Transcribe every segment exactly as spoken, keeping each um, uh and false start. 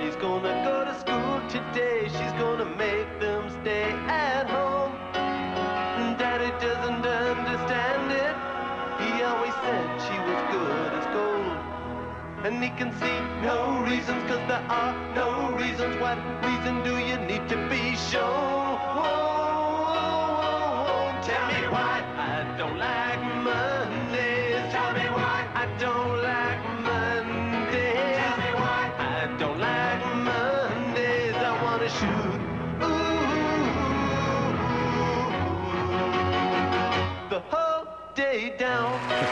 Nobody's gonna go to school today. She's gonna make them stay at home. Daddy doesn't understand it. He always said she was good as gold. And he can see no reasons, cause there are no reasons. What reason do you need to be shown? Whoa, whoa, whoa, whoa. Tell me why I don't like Mondays. Tell me why I don't like Mondays. Tell me why I don't like Mondays. I wanna shoot. Ooh, the whole day down.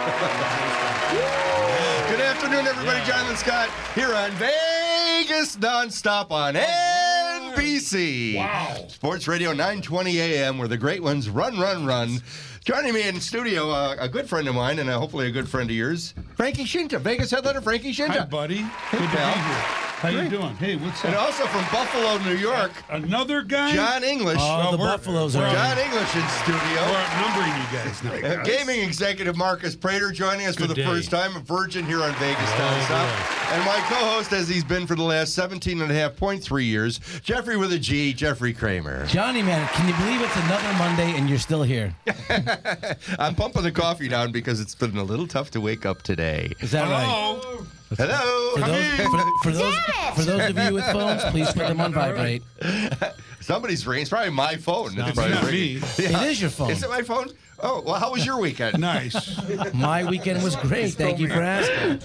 Good afternoon, everybody. Yeah. Jonathan Scott here on Vegas Nonstop on N B C. Wow. Sports Radio nine twenty A M, where the great ones run, run, run. Joining me in studio, uh, a good friend of mine, and uh, hopefully a good friend of yours, Frankie Shinta, Vegas headliner Frankie Shinta. Hi, buddy. Hey, good pal. to be here. How Great. you doing? Hey, what's up? And also from Buffalo, New York, Another guy? John English. Oh, the we're- Buffaloes we're- are. John English in studio. We're outnumbering you guys now. Uh, gaming executive Marcus Prater joining us Good for the day. first time, a virgin here on Vegas Oh, Nonstop. boy. And my co-host, as he's been for the last seventeen and a half point three years, Jeffrey with a G, Jeffrey Kramer. Johnny, man, can you believe it's another Monday and you're still here? I'm pumping the coffee down because it's been a little tough to wake up today. Is that right? Hello. Hello. For Come those, in. for, for those, for those of you with phones, please put them on vibrate. Somebody's ringing. It's probably my phone. It's probably not ringing. me. Yeah. It is your phone. Is it my phone? Oh, well, how was your weekend? Nice. My weekend was great. Thank you for asking.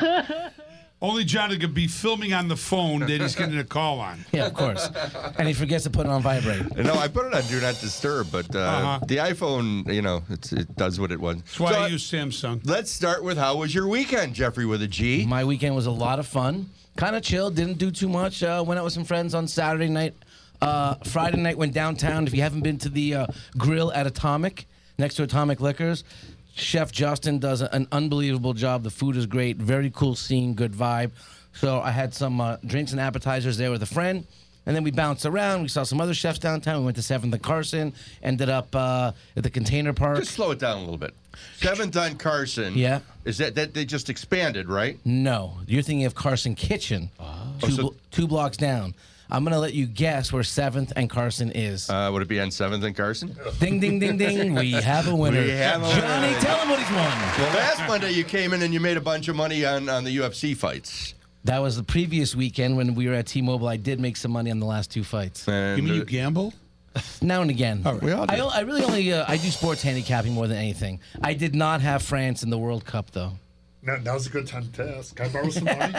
Only John could be filming on the phone that he's getting a call on. Yeah, of course. And he forgets to put it on vibrate. No, I put it on Do Not Disturb, but uh, Uh-huh. the iPhone, you know, it's, it does what it wants. That's why So, I use Samsung. let's start with how was your weekend, Jeffrey with a G? My weekend was a lot of fun. Kind of chill. Didn't do too much. Uh, went out with some friends on Saturday night. Uh, Friday night went downtown. If you haven't been to the uh, grill at Atomic, next to Atomic Liquors, Chef Justin does an unbelievable job. The food is great. Very cool scene. Good vibe. So I had some uh, drinks and appetizers there with a friend. And then we bounced around. We saw some other chefs downtown. We went to seventh and Carson. Ended up uh, at the Container Park. Just slow it down a little bit. seventh on Carson. Yeah. Is that, that they just expanded, right? No, you're thinking of Carson Kitchen, two, Oh, so- blo- two blocks down. I'm going to let you guess where seventh and Carson is. Uh, would it be on seventh and Carson? Ding, ding, ding, ding. We have a winner. We have a Johnny, winner. tell him what he's won. Well, last Monday you came in and you made a bunch of money on, on the U F C fights. That was the previous weekend when we were at T-Mobile. I did make some money on the last two fights. And You mean you uh, gamble? Now and again. All right. We all do. I, o- I really only uh, I do sports handicapping more than anything. I did not have France in the World Cup, though. Now, now's a good time to ask. Can I borrow some money?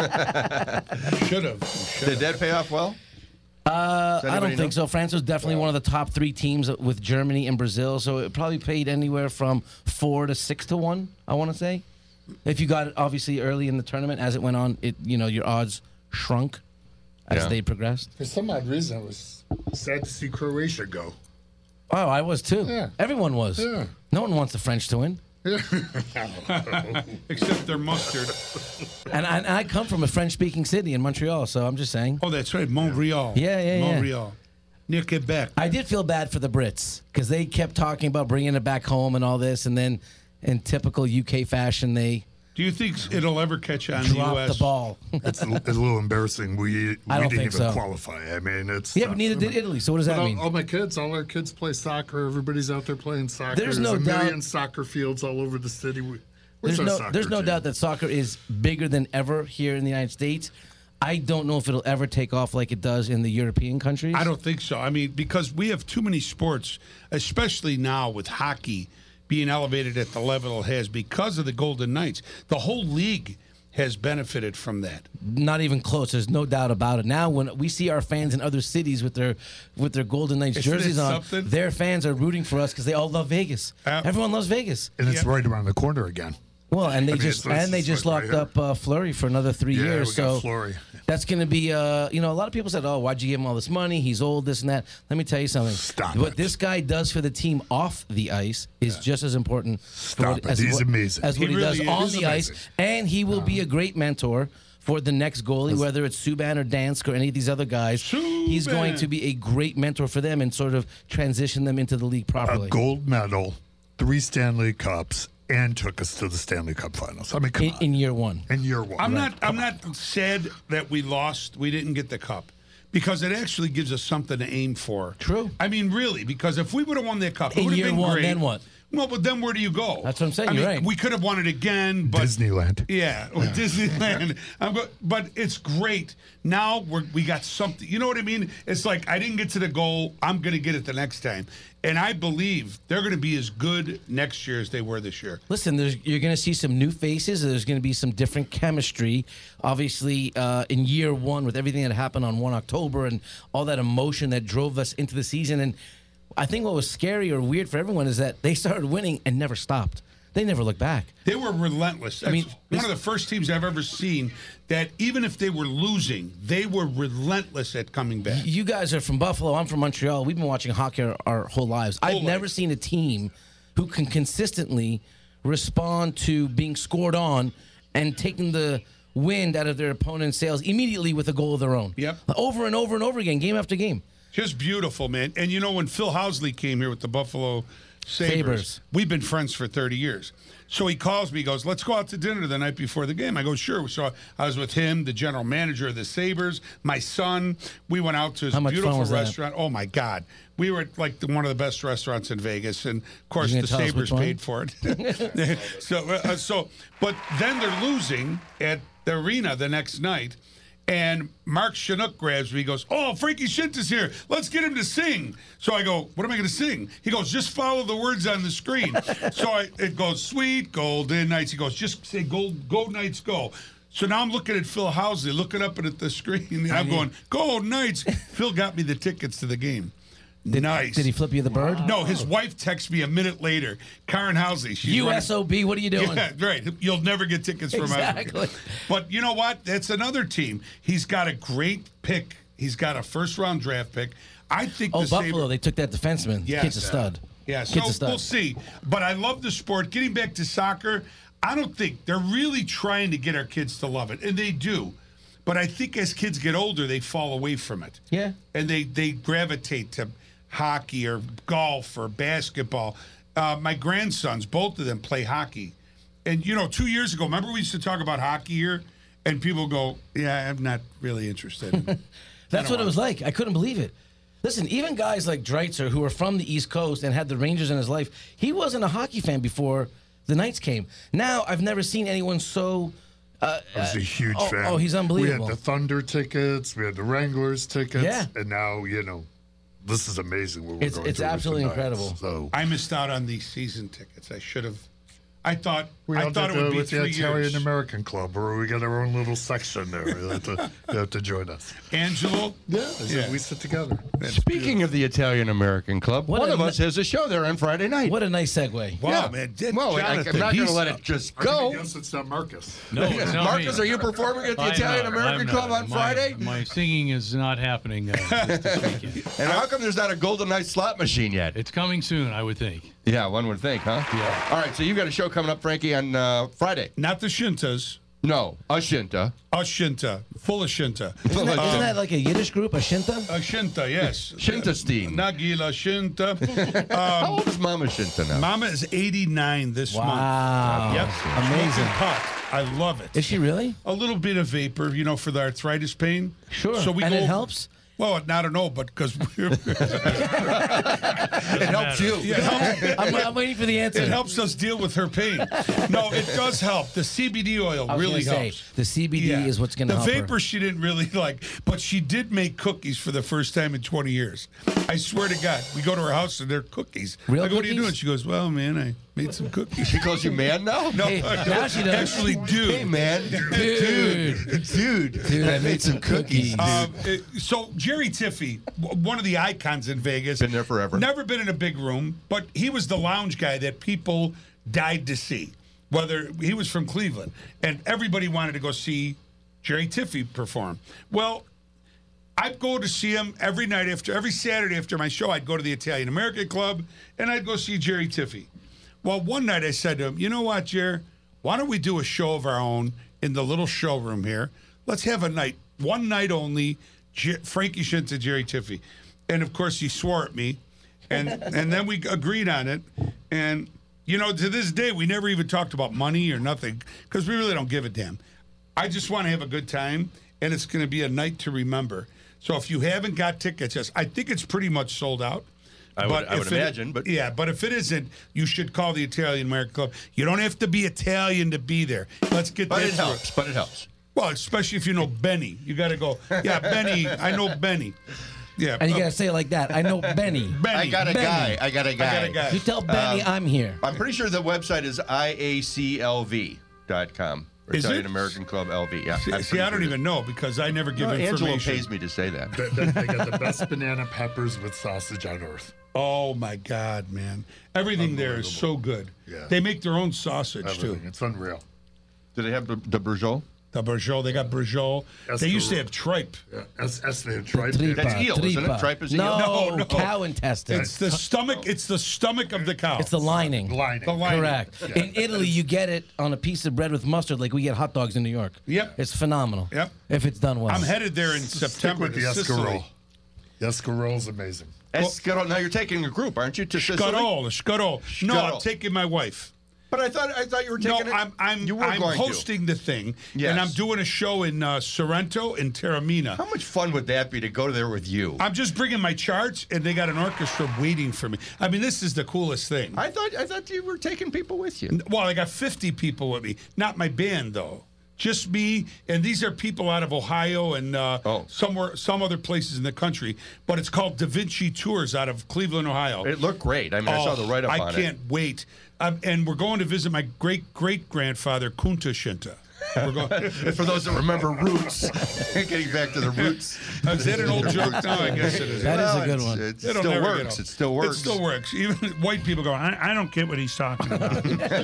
Should have. Did that pay off well? Uh, Does I anybody don't think know? so. France was definitely one of the top three teams with Germany and Brazil, so it probably paid anywhere from four to six to one. I want to say, if you got it obviously early in the tournament, as it went on, it you know your odds shrunk as Yeah. they progressed. For some odd reason, I was sad to see Croatia go. Oh, I was too. Yeah. Everyone was. Yeah. No one wants the French to win. Except their mustard. And I, and I come from a French-speaking city in Montreal, so I'm just saying. Oh, that's right. Montreal. Yeah, yeah, yeah. Montreal. Near Quebec. I did feel bad for the Brits because they kept talking about bringing it back home and all this, and then in typical U K fashion, they Do you think it'll ever catch on in the U dropped S? the ball. It's a, it's a little embarrassing. We, we I don't didn't think even so. qualify. I mean, it's Yeah, tough. but neither did Italy. So what does But that all, mean? all my kids, all our kids play soccer. Everybody's out there playing soccer. There's no a doubt- million soccer fields all over the city. We- Where's There's our no, soccer there's no team? doubt that soccer is bigger than ever here in the United States. I don't know if it'll ever take off like it does in the European countries. I don't think so. I mean, because we have too many sports, especially now with hockey being elevated at the level it has because of the Golden Knights. The whole league has benefited from that. Not even close. There's no doubt about it. Now, when we see our fans in other cities with their with their Golden Knights Isn't it jerseys on, something? their fans are rooting for us because they all love Vegas. Uh, Everyone loves Vegas. And it's Yeah. right around the corner again. Well, and they I mean, just it's- and they it's just like locked right up uh, Fleury for another three Yeah, years. we so got Fleury. that's going to be, uh, you know, a lot of people said, "Oh, why'd you give him all this money? He's old, this and that." Let me tell you something. Stop what it. this guy does for the team off the ice is just as important. for Stop what, it. As He's what, amazing. As what He he, really does is. on He's the amazing. ice, and he will be a great mentor for the next goalie, whether it's Subban or Dansk or any of these other guys. He's going Subban. to be a great mentor for them and sort of transition them into the league A properly. gold medal, three Stanley Cups, and took us to the Stanley Cup Finals. I mean, come In, on. in year one. In year one. I'm Right. not. I'm not sad that we lost. We didn't get the cup because it actually gives us something to aim for. True. I mean, really, because if we would have won that cup, it In would have year been one, great. then what? Well, but then where do you go? That's what I'm saying, I you're mean, right. We could have won it again, but Disneyland. Yeah, or Disneyland. I'm go- but it's great. Now we're, we got something. You know what I mean? It's like I didn't get to the goal. I'm going to get it the next time. And I believe they're going to be as good next year as they were this year. Listen, there's, you're going to see some new faces. There's going to be some different chemistry. Obviously, uh, in year one, with everything that happened on First of October and all that emotion that drove us into the season. And I think what was scary or weird for everyone is that they started winning and never stopped. They never looked back. They were relentless. That's mean, one this- of the first teams I've ever seen that even if they were losing, they were relentless at coming back. You guys are from Buffalo. I'm from Montreal. We've been watching hockey our, our whole lives. I've Whole never life. seen a team who can consistently respond to being scored on and taking the wind out of their opponent's sails immediately with a goal of their own. Yep. Over and over and over again, game after game. Just beautiful, man. And you know, when Phil Housley came here with the Buffalo Sabres, Sabres. we've been friends for thirty years. So he calls me, he goes, let's go out to dinner the night before the game. I go, sure. So I was with him, the general manager of the Sabres, my son. We went out to his How much fun beautiful was that? restaurant. Oh, my God. We were at like the, one of the best restaurants in Vegas. And, of course, You the gonna tell us Sabres which one? paid for it. so, uh, so, but then they're losing at the arena the next night. And Mark Chinook grabs me. He goes, oh, Frankie Shinta's here. Let's get him to sing. So I go, what am I going to sing? He goes, just follow the words on the screen. so I, it goes, sweet golden nights. He goes, just say gold, gold nights go. So now I'm looking at Phil Housley, looking up at the screen. And I'm going, gold nights. Phil got me the tickets to the game. Nice. Did he flip you the bird? No, his wife texts me a minute later. Karen Housley. She's U running- S O B, what are you doing? yeah, right. You'll never get tickets from Exactly. us. But you know what? That's another team. He's got a great pick. He's got a first round draft pick. I think Oh, the Buffalo, Sabres- they took that defenseman. Yes. Kid's a stud. Yeah, Kid's so a stud. we'll see. But I love the sport. Getting back to soccer, I don't think they're really trying to get our kids to love it, and they do. But I think as kids get older, they fall away from it. Yeah. And they, they gravitate to hockey or golf or basketball. Uh, my grandsons, both of them, play hockey. And, you know, two years ago, remember we used to talk about hockey here? And people go, yeah, I'm not really interested. That's what it was like. I couldn't believe it. Listen, even guys like Dreitzer, who are from the East Coast and had the Rangers in his life, he wasn't a hockey fan before the Knights came. Now, I've never seen anyone so... Uh, I was a huge oh, fan. oh, he's unbelievable. We had the Thunder tickets, we had the Wranglers tickets, Yeah. and now, you know, this is amazing what we're It's- going it's through with the absolutely Knights. incredible. So I missed out on these season tickets. I should have. I thought. we I all thought did it would that be with the three Italian years. American Club, where we got our own little section there. You have to, you have to join us. Angelo. Yeah, we sit together. Speaking of the Italian American Club, What one a of us ni- has a show there on Friday night. What a nice segue. Wow, Yeah. man. Did Well, I, I'm Jonathan, not going to he's- let it just I'm gonna go. guess it's not Marcus. No, it's not Marcus, me. are you performing at the I'm Italian not. American I'm Club not. on My- Friday? My singing is not happening uh, this weekend. And how come there's not a Golden Knight slot machine yet? It's coming soon, I would think. Yeah, one would think, huh? Yeah. All right, so you've got a show coming up, Frankie, on uh, Friday. Not the Shintas. No, a Shinta. A Shinta. Full of Shinta. Isn't that, isn't that like a Yiddish group, a Shinta? A Shinta, yes. Shintastein. Nagila Shinta. How old is Mama Shinta now? Mama is eighty-nine this month. Wow. Yep. Amazing. Smoking pot. I love it. Is she really? A little bit of vapor, you know, for the arthritis pain. Sure. So we and go it over- helps? Well, I don't know, but because we're. It helps you. I'm, I'm waiting for the answer. It helps us deal with her pain. No, it does help. The C B D oil I was really gonna say, helps. the C B D is what's going to The help her. vapor she didn't really like, but she did make cookies for the first time in twenty years. I swear to God, we go to her house and they're cookies. Real I go, what are you cookies? doing? She goes, well, man, I made some cookies. She calls you man now? No, Hey, I now she does. actually do. Hey, man. Dude. Dude. Dude, I made some cookies. Um, it- so Jerry Tiffy, w- one of the icons in Vegas, Been there forever. Never been in a big room, but he was the lounge guy that people died to see. Whether he was from Cleveland, and everybody wanted to go see Jerry Tiffy perform. Well, I'd go to see him every night after every Saturday after my show. I'd go to the Italian American Club and I'd go see Jerry Tiffy. Well, one night I said to him, "You know what, Jer? Why don't we do a show of our own in the little showroom here? Let's have a night, one night only, Jer- Frankie Shinta, Jerry Tiffy." And of course, he swore at me, and and then we agreed on it. And You know, to this day, we never even talked about money or nothing because we really don't give a damn. I just want to have a good time, and it's going to be a night to remember. So if you haven't got tickets, yes, I think it's pretty much sold out. I would, I would if it- imagine, but yeah, but if it isn't, you should call the Italian American Club. You don't have to be Italian to be there. Let's get but that it through. helps. But it helps. Well, especially if you know Benny, you got to go. Yeah, Benny. I know Benny. Yeah, And you uh, gotta say it like that. I know Benny. Benny. I got a Benny. guy. I got a guy. I got a guy. You tell Benny Um, I'm here. I'm pretty sure the website is I A C L V dot com. Is it? Italian American Club L V. Yeah. See, I'm see, pretty I don't sure it even know because I never give is. No, information. Angelo pays me to say that. They, they- they got the best banana peppers with sausage on earth. Oh my God, man! Everything there is so good. Yeah. They make their own sausage Everything. too. It's unreal. Do they have the, the Brugeot? The Bourgeot, they got Bourgeot. That's They used to the- have tripe. Yeah, as, as they had tried Tripa, That's eel, isn't it? tripa. Tripe is eel? no, No, no. cow intestine. It's the stomach. It's the stomach of the cow. It's the lining. lining. The lining. Correct. In Italy, you get it on a piece of bread with mustard, like we get hot dogs in New York. Yep. It's phenomenal. Yep. If it's done well. I'm headed there in Stick September with to the Sicily. escarole. The escarole's amazing. Escarole. Now you're taking a group, aren't you, to Sicily? Scuttle, the scuttle. No, I'm Scuttle. taking my wife. But I thought I thought you were No, taking it. I'm I'm you were I'm going hosting the thing, Yes. and I'm doing a show in uh, Sorrento and Taormina. to. How much fun would that be to go there with you? I'm just bringing my charts, and they got an orchestra waiting for me. I mean, this is the coolest thing. I thought I thought you were taking people with you. Well, I got fifty people with me, not my band though. Just me, and these are people out of Ohio and uh, Oh. somewhere, some other places in the country. But it's called Da Vinci Tours out of Cleveland, Ohio. It looked great. I mean, I saw the write-up I on can't it. wait. Um, and we're going to visit my great great grandfather Kunta Shinta. We're going. For those that remember Roots, getting back to the Roots. Is that an old joke? No, I guess it is. That is Well, a good it's- one. It It'll still never get works. old. It still works. It still works. Even white people go, I, I don't get what he's talking about.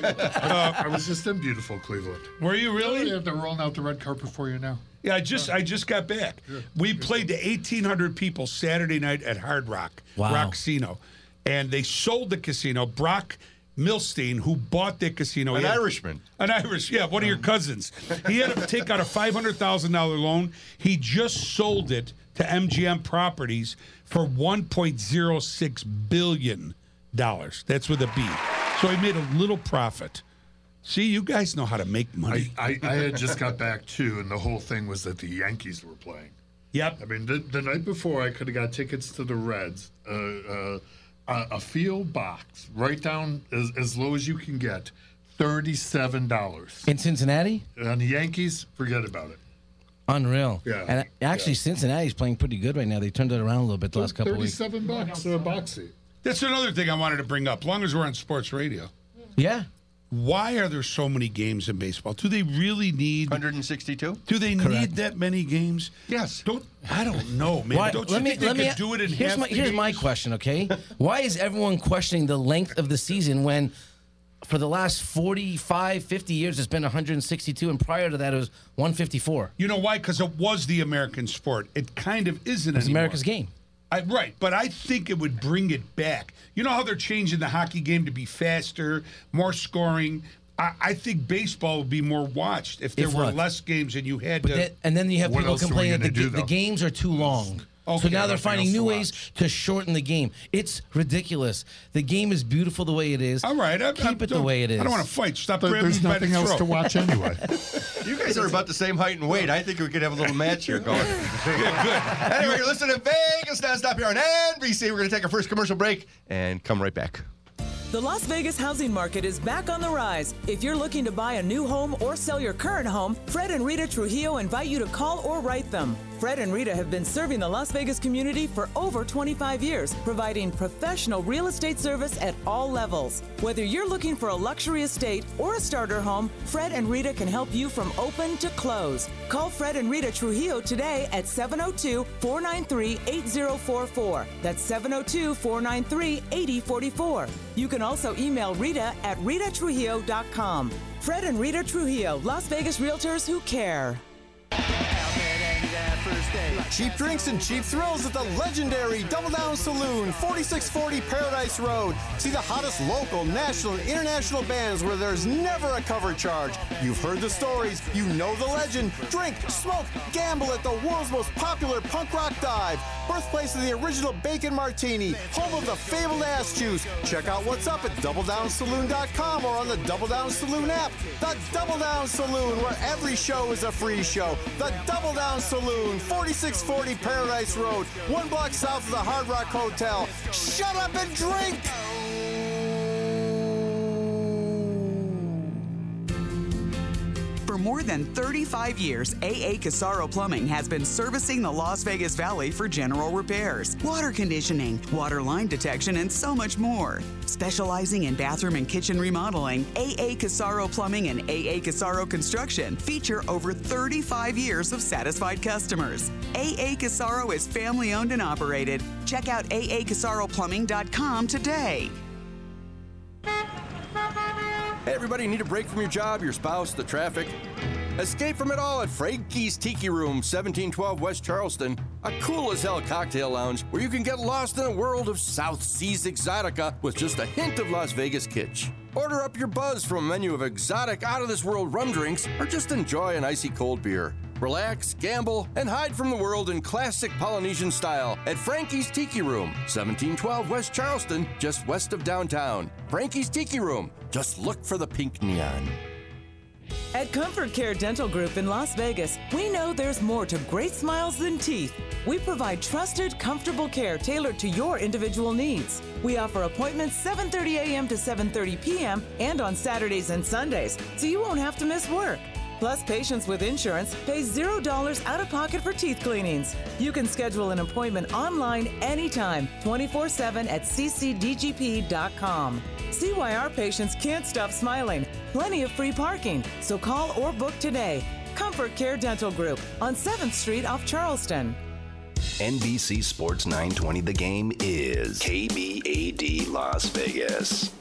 I was just in beautiful Cleveland. Were you really? Yeah, they're rolling out the red carpet for you now. Yeah, I just I just got back. We played to eighteen hundred people Saturday night at Hard Rock, Wow. Rock Casino, and they sold the casino. Brock Milstein, who bought the casino, An he had- Irishman. an Irish, yeah, one of your cousins. He had to take out a five hundred thousand dollar loan. He just sold it to M G M Properties for one point zero six billion dollars. That's with a B. So he made a little profit. See, you guys know how to make money. I, I, I had just got back too, and the whole thing was that the Yankees were playing. Yep. I mean, the, the night before, I could have got tickets to the Reds, uh, uh, a, a field box, right down as, as low as you can get, thirty-seven dollars. In Cincinnati? On the Yankees, forget about it. Unreal. Yeah. And actually, Cincinnati's playing pretty good right now. They turned it around a little bit the last couple of weeks. thirty-seven bucks a box seat. That's another thing I wanted to bring up. Long as we're on sports radio, Yeah. why are there so many games in baseball? Do they really need? one hundred sixty-two? Do they need that many games? Yes. Don't I don't know, man. Why, Don't you let me think they let me could do it in here's half my the here's my games? question, okay? Why is everyone questioning the length of the season when for the last forty-five, fifty years it's been one hundred sixty-two and prior to that it was one fifty-four? You know why? Because it was the American sport. It kind of isn't It's anymore. America's game. I, right, but I think it would bring it back. You know how they're changing the hockey game to be faster, more scoring? I, I think baseball would be more watched if there If were what? less games and you had But to. then, and then you have What people else are we complaining that gonna the, do, the though? games are too long. Okay, so now they're nothing finding else new to ways watch. to shorten the game. It's ridiculous. The game is beautiful the way it is. All right, I, keep I it the don't- way it is. I don't want to fight. Stop But grabbing there's me by the nothing else throat. to watch anyway. You guys are about the same height and weight. I think we could have a little match here going. Anyway, you're listening to Vegas Nonstop here on N B C. We're going to take our first commercial break and come right back. The Las Vegas housing market is back on the rise. If you're looking to buy a new home or sell your current home, Fred and Rita Trujillo invite you to call or write them. Fred and Rita have been serving the Las Vegas community for over twenty-five years, providing professional real estate service at all levels. Whether you're looking for a luxury estate or a starter home, Fred and Rita can help you from open to close. Call Fred and Rita Trujillo today at seven oh two, four nine three, eight oh four four. That's seven oh two, four nine three, eight oh four four. You can also email Rita at rita trujillo dot com. Fred and Rita Trujillo, Las Vegas realtors who care. Alfred and Jeffrey Cheap drinks and cheap thrills at the legendary Double Down Saloon, forty-six forty Paradise Road. See the hottest local, national, and international bands where there's never a cover charge. You've heard the stories, you know the legend. Drink, smoke, gamble at the world's most popular punk rock dive. Birthplace of the original Bacon Martini, home of the fabled ass juice. Check out what's up at double down saloon dot com or on the Double Down Saloon app. The Double Down Saloon, where every show is a free show. The Double Down Saloon, forty-six forty Paradise Road, one block south of the Hard Rock Hotel. Shut up and drink! For more than thirty-five years, A A Casaro Plumbing has been servicing the Las Vegas Valley for general repairs, water conditioning, water line detection, and so much more. Specializing in bathroom and kitchen remodeling, A A Casaro Plumbing and A A Casaro Construction feature over thirty-five years of satisfied customers. A A Casaro is family owned and operated. Check out A A Casaro Plumbing dot com today. Hey, everybody, need a break from your job, your spouse, the traffic? Escape from it all at Frankie's Tiki Room, seventeen twelve West Charleston, a cool-as-hell cocktail lounge where you can get lost in a world of South Seas Exotica with just a hint of Las Vegas kitsch. Order up your buzz from a menu of exotic, out-of-this-world rum drinks or just enjoy an icy cold beer. Relax, gamble, and hide from the world in classic Polynesian style at Frankie's Tiki Room, seventeen twelve West Charleston, just west of downtown. Frankie's Tiki Room. Just look for the pink neon. At Comfort Care Dental Group in Las Vegas, we know there's more to great smiles than teeth. We provide trusted, comfortable care tailored to your individual needs. We offer appointments seven thirty a.m. to seven thirty p.m. and on Saturdays and Sundays, so you won't have to miss work. Plus, patients with insurance pay zero dollars out of pocket for teeth cleanings. You can schedule an appointment online anytime, twenty-four seven at c c d g p dot com. See why our patients can't stop smiling. Plenty of free parking, so call or book today. Comfort Care Dental Group on seventh Street off Charleston. N B C Sports nine twenty The Game is K B A D Las Vegas.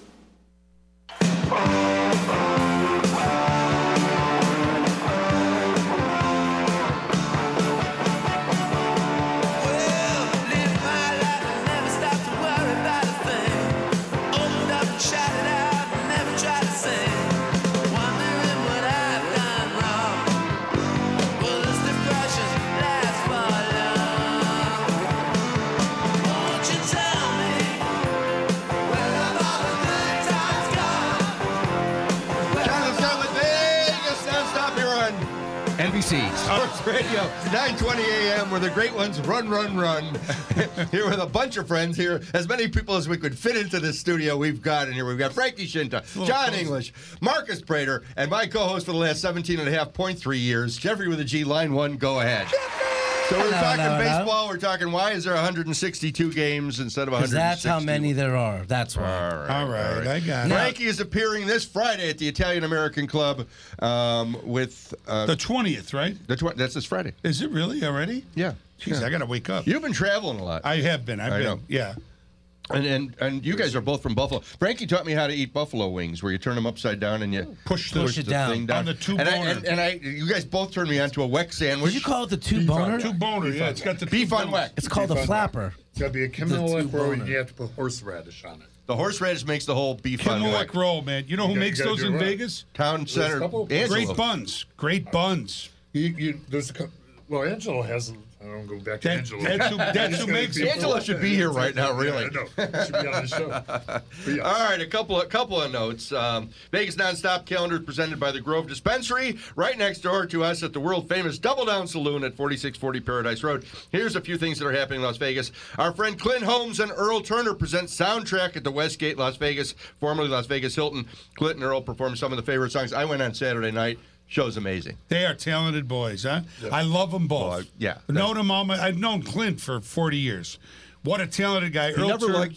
N B C Sports Radio, nine twenty a.m., where the great ones run, run, run. Here with a bunch of friends here. As many people as we could fit into this studio we've got in here. We've got Frankie Shinta, John close. English, Marcus Prater, and my co-host for the last seventeen and a half point three years, Jeffrey with a G, line one, go ahead. So we're No, talking no, no. baseball. We're talking why is there one hundred sixty-two games instead of one Because hundred sixty? that's how many there are. That's why. All right, All right, I got it. Frankie is appearing this Friday at the Italian American Club um, with uh, The twentieth, right? the tw- that's this Friday. Is it really already? Yeah. Jeez, Yeah. I got to wake up. You've been traveling a lot. I have been. I've I been. know. Yeah. And, and and you guys are both from Buffalo. Frankie taught me how to eat buffalo wings, where you turn them upside down and you Push the- Push it down. thing down. On the two and I, boner. and, and I, you guys both turned me onto a Weck sandwich. Did you call it the two boner? Two boner. Yeah, it's got the Beef two on boners. Weck? It's called a Beef on flapper. It's got to be a The Kimmellick two roll, boner. and you have to put horseradish on it. The horseradish makes the whole beef on Kimmellick Weck. roll, man. You know who You gotta- makes you gotta those do in it right. Vegas? Town Center. couple- Angelo. Great buns. Great buns. You, you, there's a, cou- well, Angelo has. I don't go back to That- Angelo. that's who- that's who makes it. Angelo should be here right now, really. Yeah, I know. Should be on the show. But yes. All right, a couple of couple of notes. Um, Vegas Nonstop calendar is presented by the Grove Dispensary, right next door to us at the world famous Double Down Saloon at forty-six forty Paradise Road. Here's a few things that are happening in Las Vegas. Our friend Clint Holmes and Earl Turner present Soundtrack at the Westgate Las Vegas, formerly Las Vegas Hilton. Clint and Earl perform some of the favorite songs. I went on Saturday night. Show's amazing. They are talented boys, huh? I love them both. Well, yeah. Known them all my, I've known Clint for forty years. What a talented guy. He never liked you.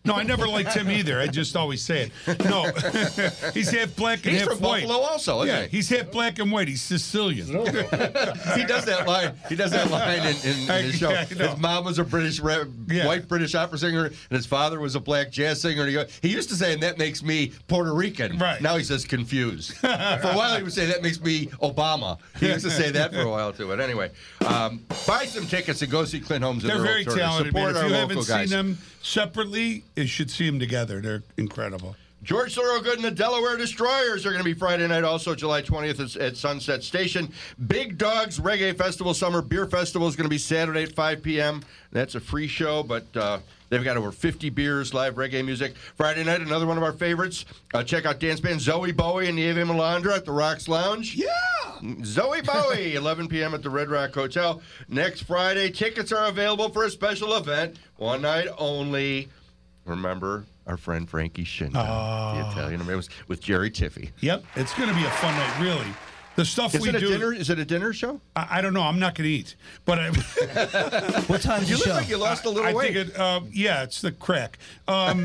No, I never liked him either. I just always say it. No, he's half black and He's half from white. Buffalo also, isn't yeah, he? he's half black and white. He's Sicilian. He does that line. He does that line in, in, in his show. I- I know. His mom was a British, re- Yeah. white British opera singer, and his father was a black jazz singer. And he, go, he used to say, "And that makes me Puerto Rican." Right. Now he says confused. For a while he would say, "That makes me Obama." He used to say that for a while too. But anyway, um, buy some tickets and go see Clint Holmes. And They're Earl very Turner. talented, man. Support If our you local haven't guys. seen them separately, you should see them together. They're incredible. George Thorogood and the Delaware Destroyers are going to be Friday night, also July twentieth at, at Sunset Station. Big Dogs Reggae Festival Summer Beer Festival is going to be Saturday at five p.m. That's a free show, but uh, they've got over fifty beers, live reggae music. Friday night, another one of our favorites. Uh, check out dance band Zoe Bowie and the Ave Melandra at the Rocks Lounge. Yeah! Zoe Bowie, eleven p.m. at the Red Rock Hotel. Next Friday, tickets are available for a special event, one night only. Remember our friend Frankie Shinta, the Italian American, with Jerry Tiffy. Yep, it's going to be a fun night, really. The stuff Is we it a do. dinner? Is it a dinner show? I, I don't know. I'm not going to eat, but I, What time's You the look show? like you lost a little I weight. think it. Uh, yeah, it's the crack. Um,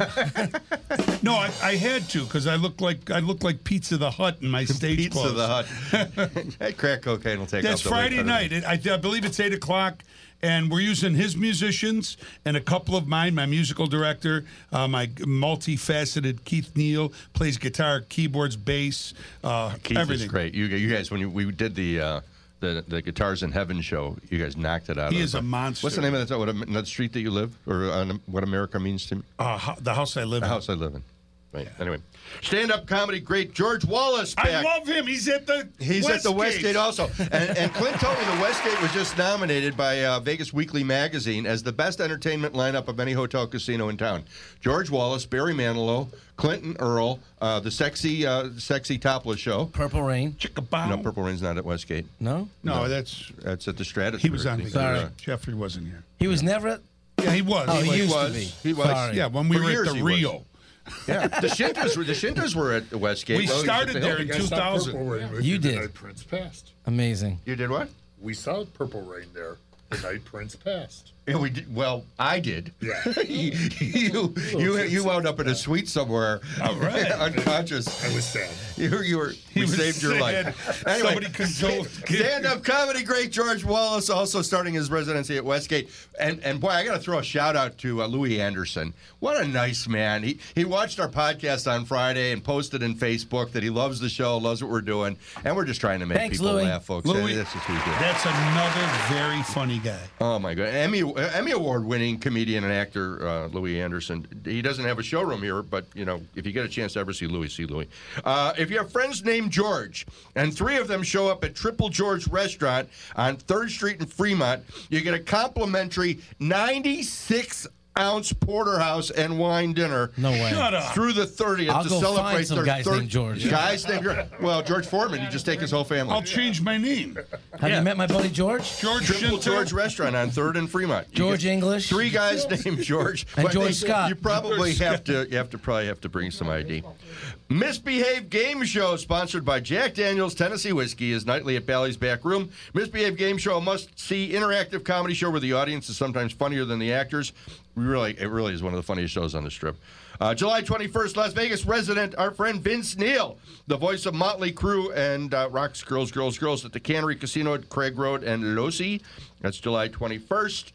no, I, I had to because I look like I look like Pizza the Hut in my stage Pizza clothes. the Hut. That crack cocaine will take That's off the weight Friday better. night. It, I, I believe it's eight o'clock, and we're using his musicians and a couple of mine. My musical director, uh, my multifaceted Keith Neal plays guitar, keyboards, bass, uh, Keith everything. is great. You, you guys, when you, we did the, uh, the the Guitars in Heaven show, you guys knocked it out. He of is the a park. monster. What's the name of that? What, that street that you live, or on what America means to me? Uh, ho- the house I live The in. house I live in. Right. Anyway, stand-up comedy great George Wallace I back. love him. He's at the He's Westgate. at the Westgate also. And, and Clint told me the Westgate was just nominated by uh, Vegas Weekly Magazine as the best entertainment lineup of any hotel casino in town. George Wallace, Barry Manilow, Clinton Earl, uh, the sexy uh, sexy topless show. Purple Rain. Chickabow. No, Purple Rain's not at Westgate. No? No, that's That's at the Stratosphere. he was on I think. vacation. Sorry. Jeffrey wasn't here. He was never at... Yeah, he was. Oh, he, he was. used to was. be. He was. Sorry. Yeah, when we For were years at the he was. Rio. Yeah, the Shintas were the Shintas were at Westgate. We Well, started the there Hilton. in two thousand. You The did. night Prince passed. Amazing. You did what? We saw Purple Rain there the night Prince passed. Yeah, we did. Well, I did. Yeah. you, you you you wound up in a suite somewhere, All right. unconscious. I was sad. You you were He we was saved your sad. life. Anyway, Somebody consoled. stand-up comedy great George Wallace also starting his residency at Westgate. And and boy, I got to throw a shout out to uh, Louis Anderson. What a nice man. He he watched our podcast on Friday and posted in Facebook that he loves the show, loves what we're doing, and we're just trying to make Thanks, people Louis. laugh, folks. Louis, That's just who he is. That's another very funny guy. Oh my God! Emmy uh, Emmy Award-winning comedian and actor uh, Louis Anderson. He doesn't have a showroom here, but you know, if you get a chance to ever see Louis, see Louis. Uh, if you have friends named George, and three of them show up at Triple George Restaurant on Third Street in Fremont, you get a complimentary ninety-six ounce porterhouse and wine dinner. No way. Shut up. Through the thirtieth I'll to go celebrate find some their guys third- named George. Guys named George. Well, George Foreman. You just take his whole family. I'll change my name. Have you met my buddy George? George Triple Shinto. George Restaurant on Third and Fremont. You George get English. Three guys named George. And But George they- Scott. You probably George have to. You have to probably have to bring some I D. Misbehave Game Show, sponsored by Jack Daniel's Tennessee Whiskey, is nightly at Bally's Back Room. Misbehave Game Show, a must-see interactive comedy show where the audience is sometimes funnier than the actors. We really, it really is one of the funniest shows on the strip. Uh, July twenty-first, Las Vegas resident, our friend Vince Neil, the voice of Motley Crue and uh, Rocks Girls, Girls, Girls at the Cannery Casino at Craig Road and Losi. That's July twenty-first.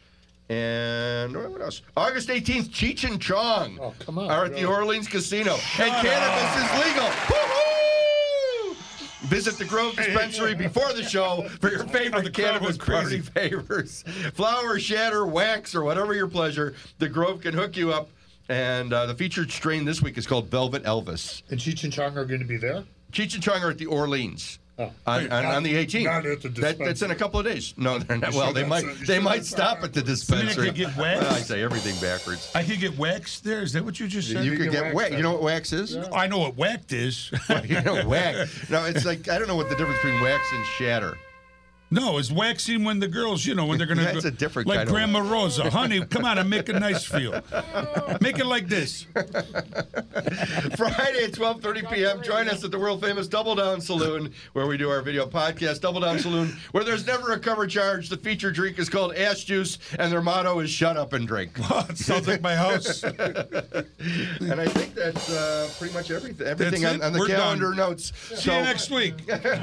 And what else? August eighteenth, Cheech and Chong Oh, come on, are at the really? Orleans Casino. and cannabis is legal. Woo-hoo! Visit the Grove Dispensary before the show for your favorite the crowd cannabis went crazy. party favors. Flower, shatter, wax, or whatever your pleasure, the Grove can hook you up. And uh, the featured strain this week is called Velvet Elvis. And Cheech and Chong are going to be there? Cheech and Chong are at the Orleans. Oh. On, on, on the eighteenth. Not at the that, that's in a couple of days. No, they're not. You Well, sure they that's might a- you they sure might that's stop not at the backwards? dispensary. You mean I could get waxed? Well, I say everything backwards. I could get waxed there. Is that what you just said? You You could get get wax wax. You then. know what wax is? I know what whacked is. You know, wax. No, it's like I don't know what the difference between wax and shatter. No, it's waxing when the girls, you know, when they're going to That's go. a different Like kind of- Grandma Rosa. Honey, come on and make a nice feel. Make it like this. Friday at twelve thirty p.m. Join us at the world-famous Double Down Saloon, where we do our video podcast. Double Down Saloon, where there's never a cover charge. The featured drink is called Ash Juice, and their motto is shut up and drink. It sounds like my house. And I think that's uh, pretty much everything, everything That's on, it? on the We're calendar done. notes. See you next week.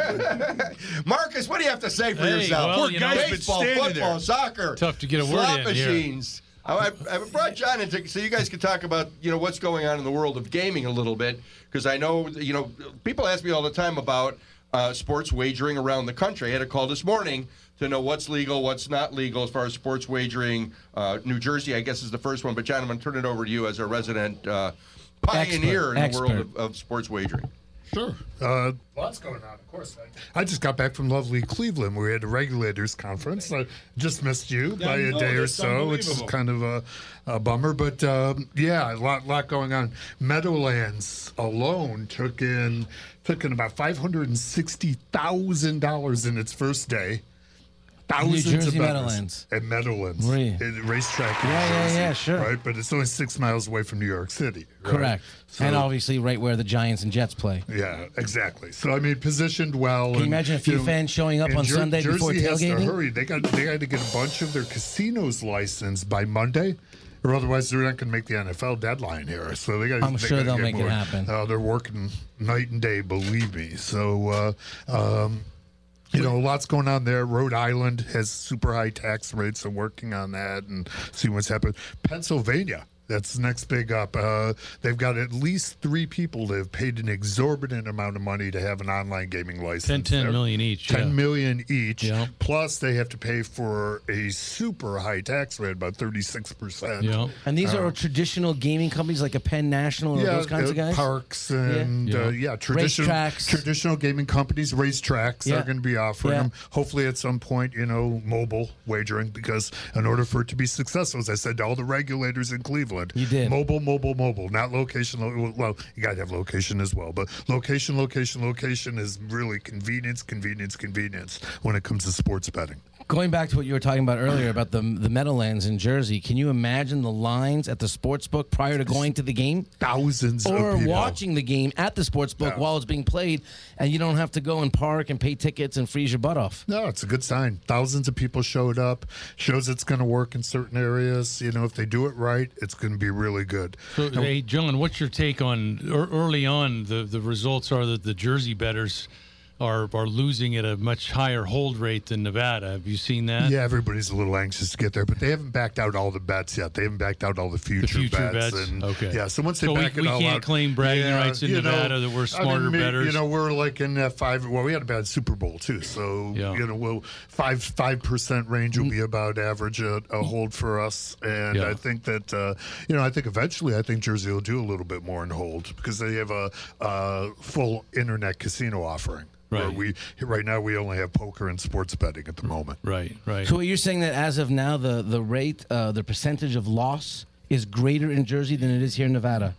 Marcus, what do you have to say for Hey, yourself? well, Poor you guy's know, been Baseball, standing football, there. soccer. Tough to get a word slot in here. machines. I, I brought John in to, so you guys can talk about, you know, what's going on in the world of gaming a little bit, because I know, you know, people ask me all the time about uh, sports wagering around the country. I had a call this morning to know what's legal, what's not legal as far as sports wagering. Uh, New Jersey, I guess, is the first one. But John, I'm going to turn it over to you as a resident uh, pioneer in the Expert. world of, of sports wagering. Sure. Uh, lots going on, of course. I, I just got back from lovely Cleveland. We had a regulators conference. I just missed you Yeah, by I a know, day or that's so, which is unbelievable. kind of a, a bummer. But um, yeah, a lot, lot going on. Meadowlands alone took in took in about five hundred and sixty thousand dollars in its first day. Thousands New Jersey of bettors Meadowlands. at Meadowlands, Really? at the racetrack. in Yeah, yeah, Jersey, yeah, sure. Right, but it's only six miles away from New York City. Right? Correct. So- And obviously right where the Giants and Jets play. Yeah, exactly. So I mean, positioned well. Can you imagine a few fans showing up on Sunday before Jersey has to tailgating? hurry. They got they got to get a bunch of their casinos licensed by Monday, or otherwise they're not going to make the N F L deadline here. So they got. I'm they sure gotta they'll get make it more. happen. Uh, they're working night and day, believe me. So. Uh, um, You know, lots going on there. Rhode Island has super high tax rates, so working on that and seeing what's happened. Pennsylvania, that's the next big up. Uh, they've got at least three people that have paid an exorbitant amount of money to have an online gaming license. ten, ten there. million each. Ten yeah. million each. Yeah. Plus, they have to pay for a super high tax rate, about thirty-six percent. Yeah. And these are traditional gaming companies like a Penn National or Yeah, those kinds uh, of guys? parks and Yeah. Uh, yeah, traditional Racetracks. traditional gaming companies, racetracks Yeah. are going to be offering Yeah. them. Hopefully, at some point, you know, mobile wagering, because in order for it to be successful, as I said to all the regulators in Cleveland, You did. mobile, mobile, mobile, not location. Lo- well, you got to have location as well, but location, location, location is really convenience, convenience, convenience when it comes to sports betting. Going back to what you were talking about earlier about the the Meadowlands in Jersey, can you imagine the lines at the sports book prior to going to the game? Thousands Or of people. watching the game at the sports book Yeah. while it's being played, and you don't have to go and park and pay tickets and freeze your butt off. No, it's a good sign. Thousands of people showed up. Shows it's going to work in certain areas. You know, if they do it right, it's going to be really good. So, hey, John, what's your take on ear- early on? The, the results are that the Jersey bettors are are losing at a much higher hold rate than Nevada. Have you seen that? Yeah, everybody's a little anxious to get there, but they haven't backed out all the bets yet. They haven't backed out all the future, The future bets. bets? And, Okay. Yeah, so once they So we- back it we all can't out, claim bragging yeah, rights in you know, Nevada that we're I smarter mean, me- bettors. You know, we're like in that five. Well, we had a bad Super Bowl too, so Yeah. you know, we'll five five percent range will be about average a, a hold for us, and Yeah. I think that uh, you know, I think eventually, I think Jersey will do a little bit more in hold because they have a, a full internet casino offering. Where Right. we right now we only have poker and sports betting at the moment. Right, right. So you're saying that as of now, the the rate, uh, the percentage of loss is greater in Jersey than it is here in Nevada?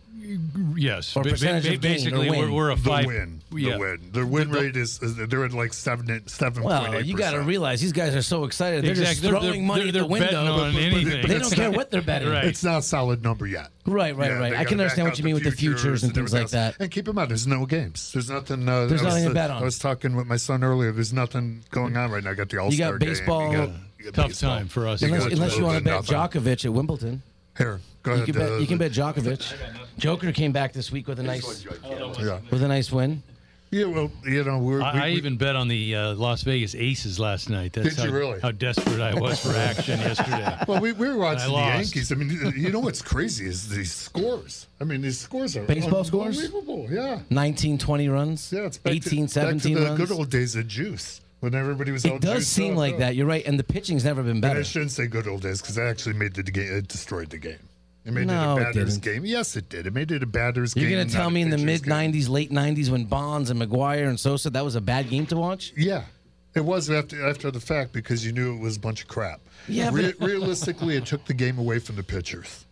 Yes. Or Ba- ba- percentage ba- of gain or basically, win. we're, we're a The five. win, Yeah. the win, the win The- the- rate is, is they're at like seven seven point eight. Well, you got to realize these guys are so excited. They're just Exactly. They're- throwing they're- money they're at the window. betting on anything. They don't care what they're betting. Right. It's not a solid number yet. Right, right, Yeah, right. they I gotta can back understand out what you mean with the futures and things everything like that. else. And keep in mind, there's no games. There's nothing. Uh, There's I was, nothing to bet on. I was talking with my son earlier. There's nothing going on right now. I got the All You Star got game. baseball- You got, you got Tough baseball. time for us. You Unless, got unless you a want to little bet bit nothing. Djokovic at Wimbledon. Here, go You ahead. can bet, uh, you can bet Djokovic. Joker came back this week with a nice Yeah. with a nice win. Yeah, well, you know, we're. I, we, I we- even bet on the uh, Las Vegas Aces last night. That's Did you how, really? how desperate I was for action yesterday. Well, we, we were watching the lost. Yankees. I mean, you know what's crazy is these scores. I mean, these scores are Baseball scores? unbelievable. Yeah, nineteen, twenty runs. yeah. It's back eighteen, to, seventeen back to the runs. good old days of juice when everybody was all It does juiced seem up. like Yeah. that. You're right. And the pitching's never been But I better. shouldn't say good old days because I actually made the game. It destroyed the game. It made No, it it a batter's didn't. game. Yes, it did. It made it a batter's You're game. going to tell not a me in the pitcher's mid game. nineties, late nineties, when Bonds and McGuire and Sosa, that was a bad game to watch? Yeah. It was after after the fact because you knew it was a bunch of crap. Yeah, Re- but- realistically, it took the game away from the pitchers.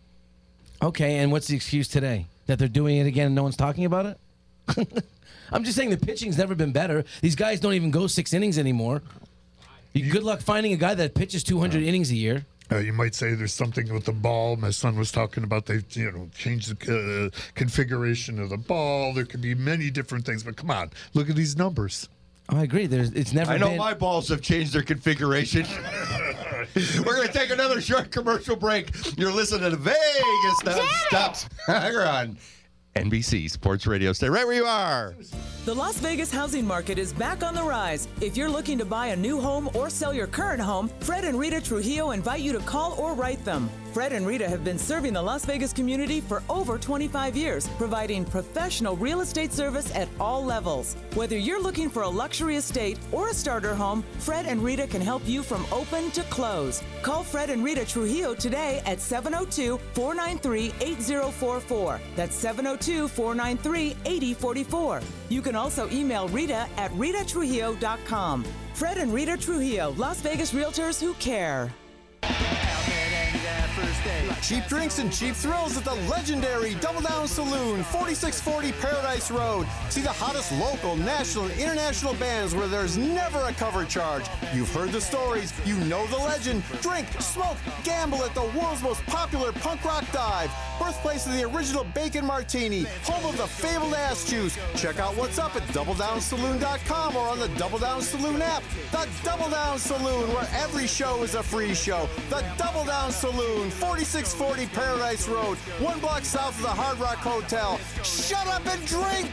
Okay, and what's the excuse today? That they're doing it again and no one's talking about it? I'm just saying the pitching's never been better. These guys don't even go six innings anymore. You, good luck finding a guy that pitches two hundred innings a year. Uh, you might say there's something with the ball. My son was talking about they, you know, changed the uh, configuration of the ball. There could be many different things, but come on, look at these numbers. I agree. There's, it's never. I know been... my balls have changed their configuration. We're going to take another short commercial break. You're listening to Vegas Nonstop. You're on N B C Sports Radio. Stay right where you are. The Las Vegas housing market is back on the rise. If you're looking to buy a new home or sell your current home, Fred and Rita Trujillo invite you to call or write them. Fred and Rita have been serving the Las Vegas community for over twenty-five years, providing professional real estate service at all levels. Whether you're looking for a luxury estate or a starter home, Fred and Rita can help you from open to close. Call Fred and Rita Trujillo today at seven oh two, four nine three, eight oh four four. That's seven oh two, four nine three, eight oh four four. You can also email Rita at rita trujillo dot com. Fred and Rita Trujillo, Las Vegas realtors who care. Cheap drinks and cheap thrills at the legendary Double Down Saloon, forty-six forty Paradise Road. See the hottest local, national, and international bands where there's never a cover charge. You've heard the stories, you know the legend. Drink, smoke, gamble at the world's most popular punk rock dive. Birthplace of the original Bacon Martini, home of the fabled ass juice. Check out what's up at double down saloon dot com or on the Double Down Saloon app. The Double Down Saloon, where every show is a free show. The Double Down Saloon, forty-six forty Paradise Road, one block south of the Hard Rock Hotel. Shut up and drink!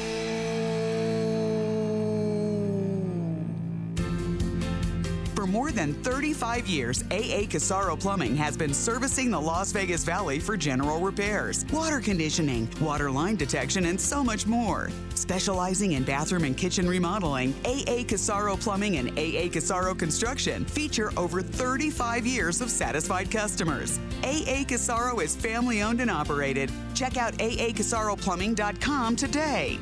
For more than thirty-five years, A A Casaro Plumbing has been servicing the Las Vegas Valley for general repairs, water conditioning, water line detection, and so much more. Specializing in bathroom and kitchen remodeling, A A Casaro Plumbing and A A Casaro Construction feature over thirty-five years of satisfied customers. A A Casaro is family owned and operated. Check out A A Casaro Plumbing dot com today.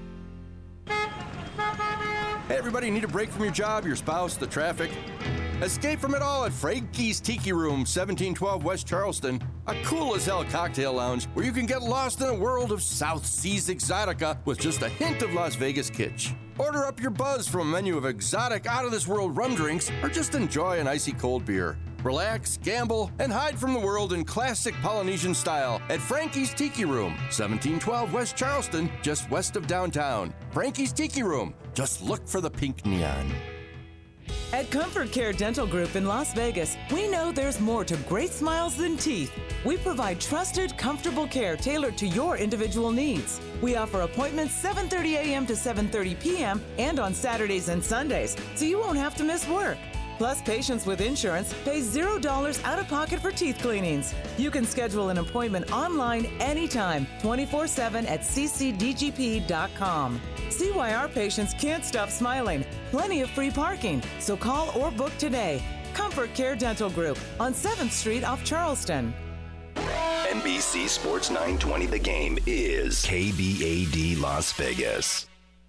Hey, everybody, need a break from your job, your spouse, the traffic? Escape from it all at Frankie's Tiki Room, seventeen twelve West Charleston, a cool-as-hell cocktail lounge where you can get lost in a world of South Seas exotica with just a hint of Las Vegas kitsch. Order up your buzz from a menu of exotic, out-of-this-world rum drinks, or just enjoy an icy cold beer. Relax, gamble, and hide from the world in classic Polynesian style at Frankie's Tiki Room, seventeen twelve West Charleston, just west of downtown. Frankie's Tiki Room. Just look for the pink neon. At Comfort Care Dental Group in Las Vegas, we know there's more to great smiles than teeth. We provide trusted, comfortable care tailored to your individual needs. We offer appointments seven thirty a.m. to seven thirty p.m. and on Saturdays and Sundays, so you won't have to miss work. Plus, patients with insurance pay zero dollars out of pocket for teeth cleanings. You can schedule an appointment online anytime, twenty-four seven at c c d g p dot com. See why our patients can't stop smiling. Plenty of free parking, so call or book today. Comfort Care Dental Group on seventh Street off Charleston. N B C Sports nine twenty The Game is K B A D Las Vegas.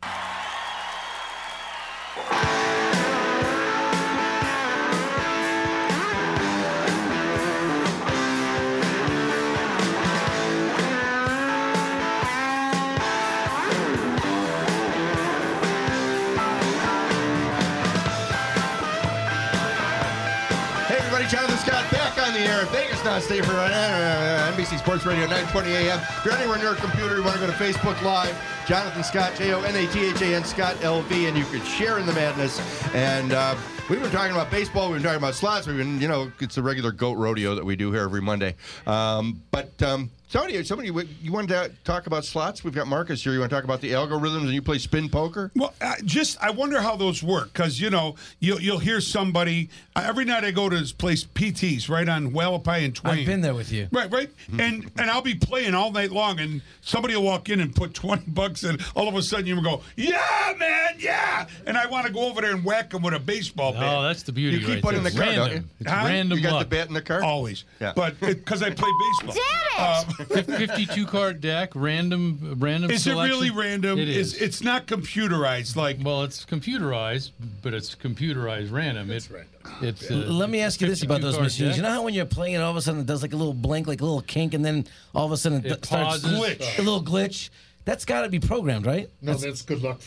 Jonathan Scott back on the air. Vegas Now, stay for uh, N B C Sports Radio, nine twenty a.m. If you're anywhere near a computer, you want to go to Facebook Live, Jonathan Scott, J O N A T H A N, Scott L V, and you can share in the madness. And uh, we've been talking about baseball. We've been talking about slots. We've been, you know, it's a regular goat rodeo that we do here every Monday. Um, but um, somebody, somebody, you wanted to talk about slots? We've got Marcus here. You want to talk about the algorithms, and you play spin poker? Well, I just I wonder how those work, because you know you'll you'll hear somebody uh, every night. I go to this place, P T's, right on Wallapai and Twain. I've been there with you. Right, right, and and I'll be playing all night long, and somebody will walk in and put twenty bucks in. All of a sudden, you will go, "Yeah, man, yeah!" And I want to go over there and whack them with a baseball bat. Oh, that's the beauty. You keep right putting in there. the card, Random. don't you? It's Huh? random You got luck. the bat in the card? Always, Yeah. but because I play baseball. Damn it! Um, fifty-two card deck, random, random. Is selection. it really random? It is. It's, it's not computerized. Like, well, it's computerized, but it's computerized random. It's random. It's. Uh, Let me ask you this about those fifty-two card machines. deck. You know how when you're playing, all of a sudden it does like a little blink, like a little kink, and then all of a sudden it, It starts pauses. Glitch. a little glitch. That's got to be programmed, right? No, that's good luck for you.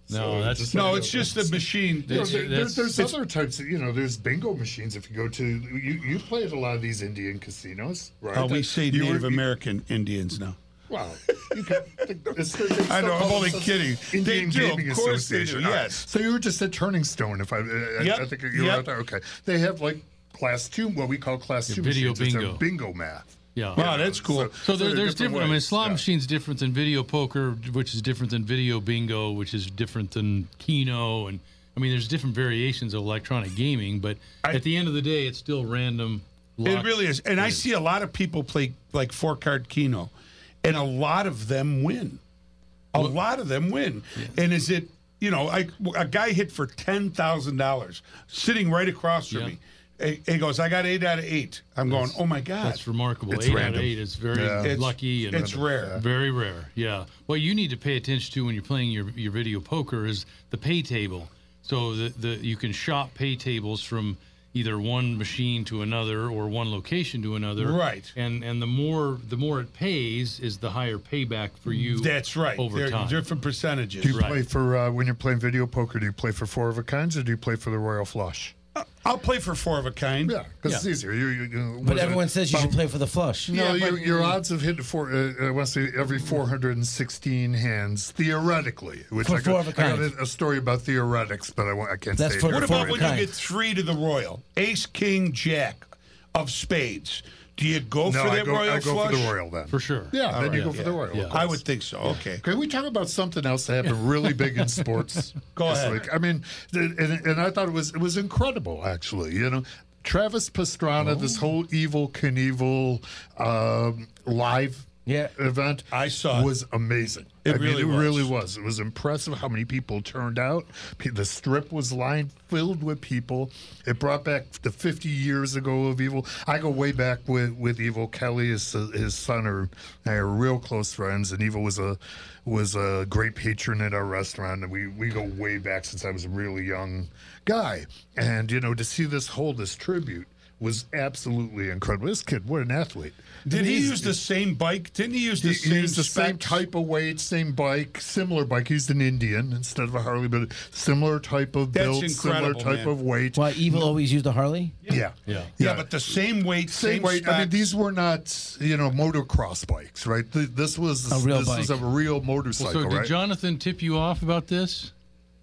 No, So that's just No, like- it's just a machine. You know, It's- there, there- that's- there's it's- other types of, you know, there's bingo machines. If you go to, you, you play at a lot of these Indian casinos, right? Uh, we That- say you Native were- American Indians now. Well, you can, it's, they still I know, I'm call only themselves kidding. Indian They do, Gaming of course they do, Association. All right. yes. So you were just at Turning Stone, if I, I, Yep, I think you were yep. out there. Okay. They have like class two, what we call class Yeah, two video machines. It's a bingo. bingo math. Yeah. Wow, that's cool. So there, they're there's different. I mean, ways. slot Yeah. machine's different than video poker, which is different than video bingo, which is different than Keno, and I mean, there's different variations of electronic gaming. But I- at the end of the day, it's still random. It lock- really is. And I see a lot of people play like four card Keno, and a lot of them win. A lot of them win. And is it, you know, I, a guy hit for ten thousand dollars sitting right across from Yeah. me. He he goes, I got eight out of eight. I'm going, oh my God. That's remarkable. It's eight out random. of eight is very Yeah. It's- lucky and it's rare. Very rare. Yeah. What you need to pay attention to when you're playing your your video poker is the pay table. So the, the you can shop pay tables from either one machine to another or one location to another. Right. And and the more the more it pays is the higher payback for you. That's right. Over They're time. different percentages. Do you Right. play for, uh, when you're playing video poker, do you play for four of a kinds or do you play for the Royal Flush? I'll play for four of a kind. Yeah, because it's easier. You, you, you, But everyone says you should play for the flush. No, Yeah, your, but- your odds of hitting four, uh, I want to say every four hundred sixteen hands, theoretically. Which For I got, four of a I got kind. a, a story about theoretics, but I, won't- I can't That's say for- it What here. about Four of when a you kind. get three to the royal? Ace, king, jack of spades. Do you go No, for I that go, royal I go flush? for the royal then. For sure. Yeah, then right, you go yeah, for the royal. yeah. of I course. would think so. Okay. Can we talk about something else that happened really big in sports? Go This ahead. week? I mean, and, and I thought it was it was incredible, actually. You know, Travis Pastrana, Oh. this whole Evil Knievel um, live Yeah. event, I saw it. was amazing. It I mean, really it was. really was. It was impressive how many people turned out. Pe- The strip was lined, filled with people. It brought back the fifty years ago of Evil. I go way back with, with Evil. Kelly, his, his son, are, are real close friends, and Evil was a was a great patron at our restaurant. And we, we go way back since I was a really young guy. And, you know, to see this hold this tribute was absolutely incredible. This kid, what an athlete. Did And he he's- use the same bike? Didn't he use the he same used the same specs? type of weight, same bike, similar bike. He's an Indian instead of a Harley, but similar type of That's build, similar incredible, type man. of weight. Why Evil always used a Harley? Yeah. Yeah. Yeah, but the same weight, Same same, weight. I mean, specs. these were not, you know, motocross bikes, right? Th- This was A real this was bike. a real motorcycle, So did right? Jonathan tip you off about this?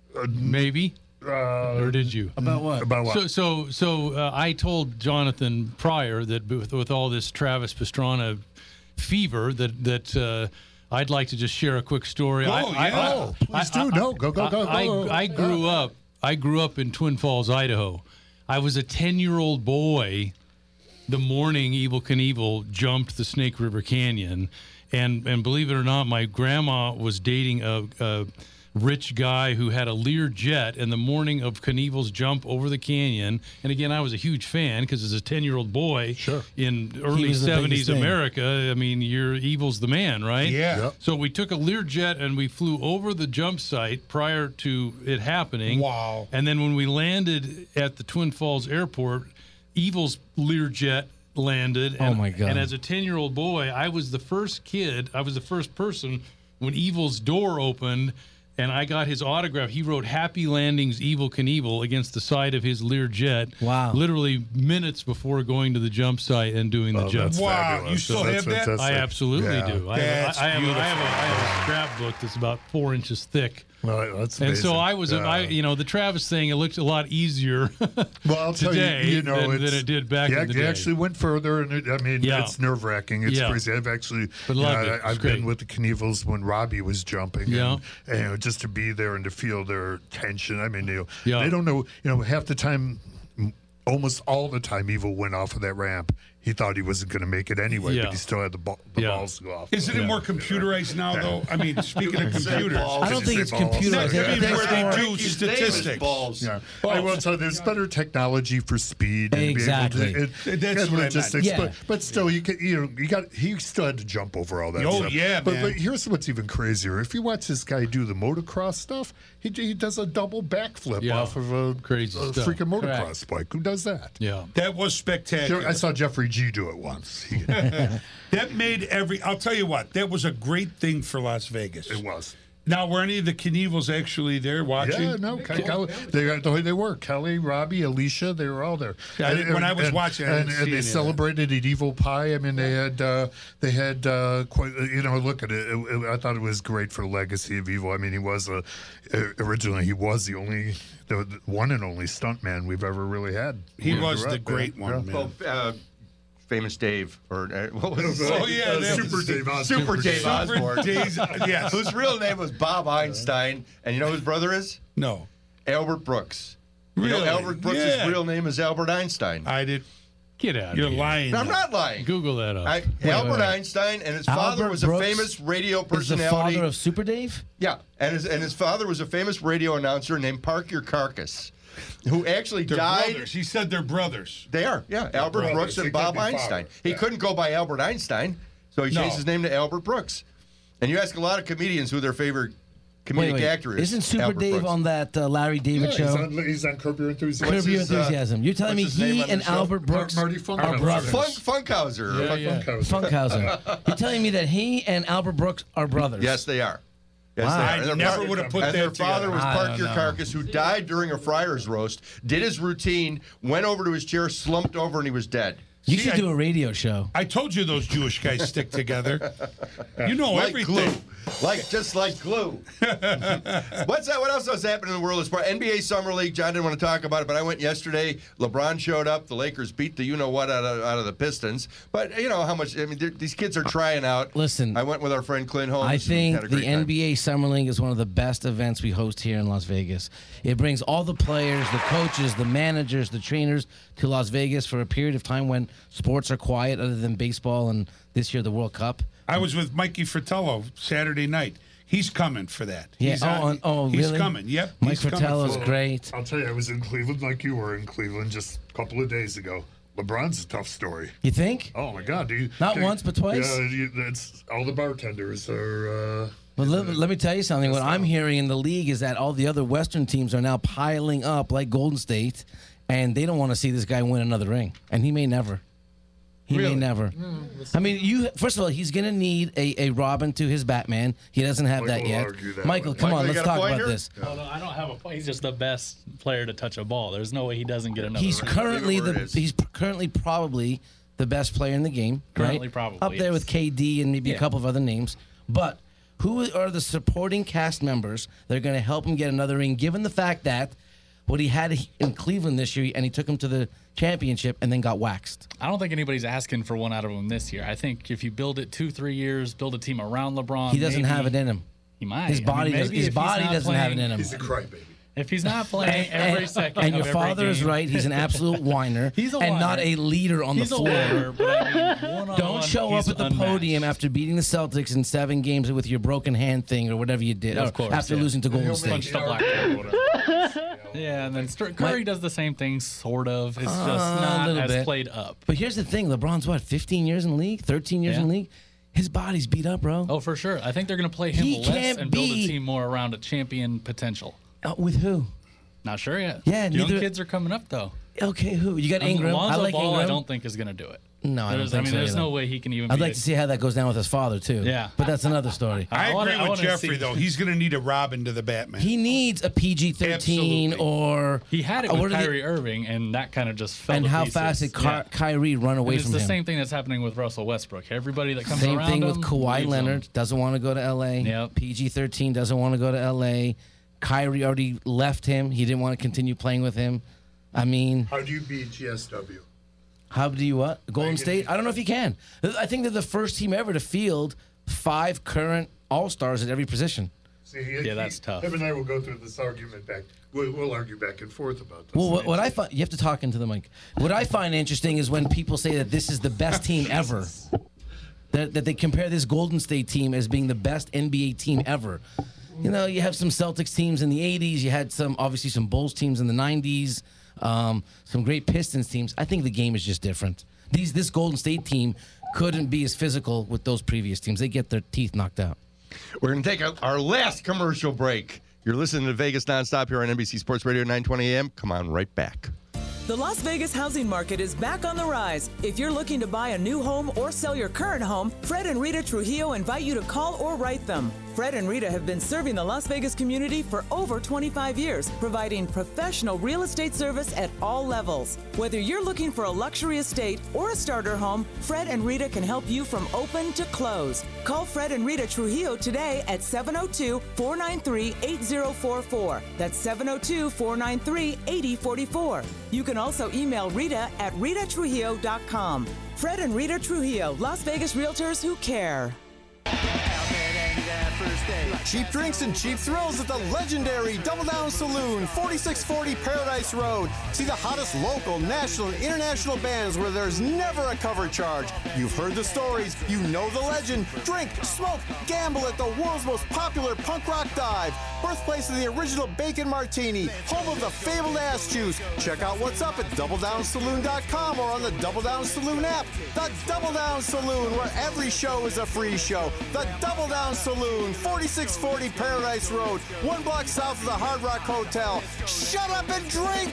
Maybe. uh, Or did you? About what? about what? So, so, so uh, I told Jonathan prior that with, with all this Travis Pastrana fever, that that uh, I'd like to just share a quick story. Oh, I, I, yeah. Oh, please do. No, go, go, go, I, go. I, I grew up. I grew up in Twin Falls, Idaho. I was a ten-year-old boy the morning Evil Knievel jumped the Snake River Canyon, and and believe it or not, my grandma was dating a. a rich guy who had a Learjet, and the morning of Knievel's jump over the canyon, and again, I was a huge fan because as a ten-year-old boy Sure. in early was the seventies biggest thing. America, I mean, you're Evil's the man, right? Yeah. Yep. So we took a Learjet and we flew over the jump site prior to it happening. Wow. And then when we landed at the Twin Falls Airport, Evil's Learjet landed. Oh, and, my God. And as a ten-year-old boy, I was the first kid, I was the first person when Evil's door opened, and I got his autograph. He wrote "Happy Landings, Evil Knievel" against the side of his Learjet. Wow. Literally minutes before going to the jump site and doing the Oh, jump. that's Wow, fabulous. you still That's have that? fantastic. I absolutely Yeah. do. I have, That's a, I, have a, I, beautiful. have a, I have a scrapbook that's about four inches thick. Well, that's And so amazing. I was, Yeah. I, you know, the Travis thing, it looked a lot easier Well, I'll tell today you, you know, than, it's, than it did back he, in ac- the he day. actually went further, and it, I mean, Yeah. it's nerve wracking. It's Yeah. crazy. I've actually, But you know, loved it. I, It's I've great. been with the Knievels when Robbie was jumping, Yeah. and, and you know, just to be there and to feel their tension. I mean, you know, Yeah. they don't know. You know, half the time, m- almost all the time, Evil went off of that ramp. He thought he wasn't going to make it anyway, Yeah. but he still had the, ball, the Yeah. balls to go off. Isn't it more computerized now, though? I mean, speaking of computers. I don't think it's computerized. I mean, That's where they more- do statistics. Balls. Yeah. I will tell you, there's better technology for speed. And Exactly. Be able to, it, That's and what I meant. logistics, Yeah. but but still, you can you know you got he still had to jump over all that. Oh, stuff. yeah, but man. but here's what's even crazier: if you watch this guy do the motocross stuff, he he does a double backflip Yeah. off of a Crazy a stuff. freaking motocross bike. Who does that? Yeah. That was spectacular. I saw Jeffrey G do it once. He- That made every. I'll tell you what. That was a great thing for Las Vegas. it was. Now, were any of the Knievils actually there watching? Yeah, no, Ke- Kelly, they got the way they were. Kelly, Robbie, Alicia, they were all there. Yeah, I didn't- when I was and, watching, I and, didn't see and any they of that. celebrated at Evil Pie. I mean, they had uh, they had uh, quite. You know, look at it. It- it- I thought it was great for the legacy of Evil. I mean, he was a originally he was the only, the one and only stuntman we've ever really had. He Yeah, was the direct, great yeah. one, man. Well, uh, famous Dave, or uh, what was his Oh, name? yeah, Uh, that Super was- Dave Osborne. Super Dave Osborne. Days, yes. Whose real name was Bob Einstein, and you know who his brother is? No. Albert Brooks. You Really? know Albert Brooks' Yeah. real name is Albert Einstein. I did. Get out. You're of here. lying. I'm not lying. Google that up. I, wait, Albert wait. Einstein, and his father Albert was Brooks a famous radio Is the personality. father of Super Dave? Yeah, and his and his father was a famous radio announcer named Park Your Carcass, who actually They're died. brothers. He said they're brothers. They are, yeah. Albert brothers. Brooks They and could Bob be Einstein. father. He Yeah. couldn't go by Albert Einstein, so he No. changed his name to Albert Brooks. And you ask a lot of comedians who their favorite comedic Wait, wait. actor is. Isn't Super Albert Dave Brooks. on that uh, Larry David Yeah, show? he's on, he's on Curb Your Enthusiasm. Curb What's Your his, uh, Enthusiasm. You're telling me what's his name he on the and show? Albert Brooks Marty are Funkhauser. brothers? Funk, Funkhauser. Yeah, Funk- yeah. Funkhauser. You're telling me that he and Albert Brooks are brothers? Yes, they are. Yes, Wow. they are. I And their never father- would have put and that their father together. was I Park don't Your know. Carcass, who died during a friar's roast, did his routine, went over to his chair, slumped over, and he was dead. You See, should I- do a radio show. I told you those Jewish guys stick together. You know Like everything. glue. Like, just like glue. What's that? What else was happening in the world of sport? N B A Summer League. John didn't want to talk about it, but I went yesterday. LeBron showed up. The Lakers beat the you-know-what out of, out of the Pistons. But you know how much, I mean, they're- these kids are trying out. Listen, I went with our friend Clint Holmes. I and think had a the great time. N B A Summer League is one of the best events we host here in Las Vegas. It brings all the players, the coaches, the managers, the trainers to Las Vegas for a period of time when sports are quiet other than baseball and this year the World Cup. I was with Mikey Fratello Saturday night. He's coming for that. Yeah. He's Oh, on- on- oh, he's really? coming. Yep. Mike he's coming Fratello's for it. great. I'll tell you, I was in Cleveland like you were in Cleveland just a couple of days ago. LeBron's a tough story. You think? Oh my God! Do you, Not do you- once, but twice? Yeah, you, it's all the bartenders are. Uh, Well, let, let me tell you something. What I'm hearing in the league is that all the other Western teams are now piling up like Golden State, and they don't want to see this guy win another ring, and he may never. He may never. I mean, you. First of all, he's going to need a, a Robin to his Batman. He doesn't have Michael that will yet. argue that Michael, way. come Michael, on, you let's got a talk point about here? this. Oh, no, I don't have a point. He's just the best player to touch a ball. There's no way he doesn't get another. He's ring. currently Leave it where the it is. he's p- currently probably the best player in the game. Currently, right? probably, up there yes. with K D and maybe a Yeah. couple of other names. But who are the supporting cast members that are going to help him get another ring? Given the fact that what he had in Cleveland this year, and he took him to the championship and then got waxed. I don't think anybody's asking for one out of him this year. I think if you build it two, three years, build a team around LeBron. He doesn't maybe have it in him. He might. His I mean, body does. maybe His if he's body not doesn't have it playing- in him. he's a crybaby. If he's not playing every second, And of your every father is game- right. He's an absolute whiner. He's a and not whiner. a leader on He's the a floor. whiner, but I mean, one-on-one, Don't show up he's at the unmatched. podium after beating the Celtics in seven games with your broken hand thing or whatever you did. Of or course, after yeah. losing to Golden He'll State. Punched a blackboard. Yeah, and then St- Curry Mike- does the same thing, sort of. It's just Uh, a not little as bit. played up. But here's the thing: LeBron's what, fifteen years in the league, thirteen years Yeah. in the league. His body's beat up, bro. Oh, for sure. I think they're going to play him He less can't and build be- a team more around a champion potential. Uh, with who? Not sure yet. Yeah, young neither- kids are coming up though. Okay, who? You got Ingram. Lonzo I like Ball, Ingram. I don't think is going to do it. No, I don't There's- think I mean, so there's either. no way he can even. I'd be like a- to see how that goes down with his father too. Yeah. but that's another story. I, I wanna- agree I with wanna Jeffrey, see- though. He's going to need a Robin to the Batman. He needs a P G thirteen Absolutely. or He had it uh, with what are the- Kyrie Irving, and that kind of just fell. and to how pieces. fast did Ky- Yeah. Kyrie run away And it's from the him? same thing that's happening with Russell Westbrook. Everybody that comes Same around thing with him Kawhi leaves Leonard. him. Doesn't want to go to L A. Yep. P G thirteen doesn't want to go to L A. Kyrie already left him. He didn't want to continue playing with him. I mean, How do you beat G S W? how do you what? Golden State? I don't know if you can. I think they're the first team ever to field five current All Stars at every position. See, he, Yeah, that's he, tough. Him and I will go through this argument back. We'll, we'll argue back and forth about this. Well, what, what I find you have to talk into the mic. What I find interesting is when people say that this is the best team ever. That, that they compare this Golden State team as being the best N B A team ever. You know, you have some Celtics teams in the eighties. You had some, obviously, some Bulls teams in the nineties. Um, some great Pistons teams. I think the game is just different. These this Golden State team couldn't be as physical with those previous teams. They get their teeth knocked out. We're going to take our last commercial break. You're listening to Vegas Nonstop here on N B C Sports Radio, nine twenty A M. Come on, right back. The Las Vegas housing market is back on the rise. If you're looking to buy a new home or sell your current home, Fred and Rita Trujillo invite you to call or write them. Fred and Rita have been serving the Las Vegas community for over twenty-five years, providing professional real estate service at all levels. Whether you're looking for a luxury estate or a starter home, Fred and Rita can help you from open to close. Call Fred and Rita Trujillo today at seven oh two, four nine three, eight oh four four. That's seven oh two, four nine three, eight oh four four. You can also email Rita at rita trujillo dot com. Fred and Rita Trujillo, Las Vegas realtors who care. Cheap drinks and cheap thrills at the legendary Double Down Saloon, forty-six forty Paradise Road. See the hottest local, national, and international bands where there's never a cover charge. You've heard the stories, you know the legend. Drink, smoke, gamble at the world's most popular punk rock dive. Birthplace of the original Bacon Martini, home of the fabled ass juice. Check out what's up at double down saloon dot com or on the Double Down Saloon app. The Double Down Saloon, where every show is a free show. The Double Down Saloon, forty-six forty Paradise Road, one block south of the Hard Rock Hotel. Shut up and drink!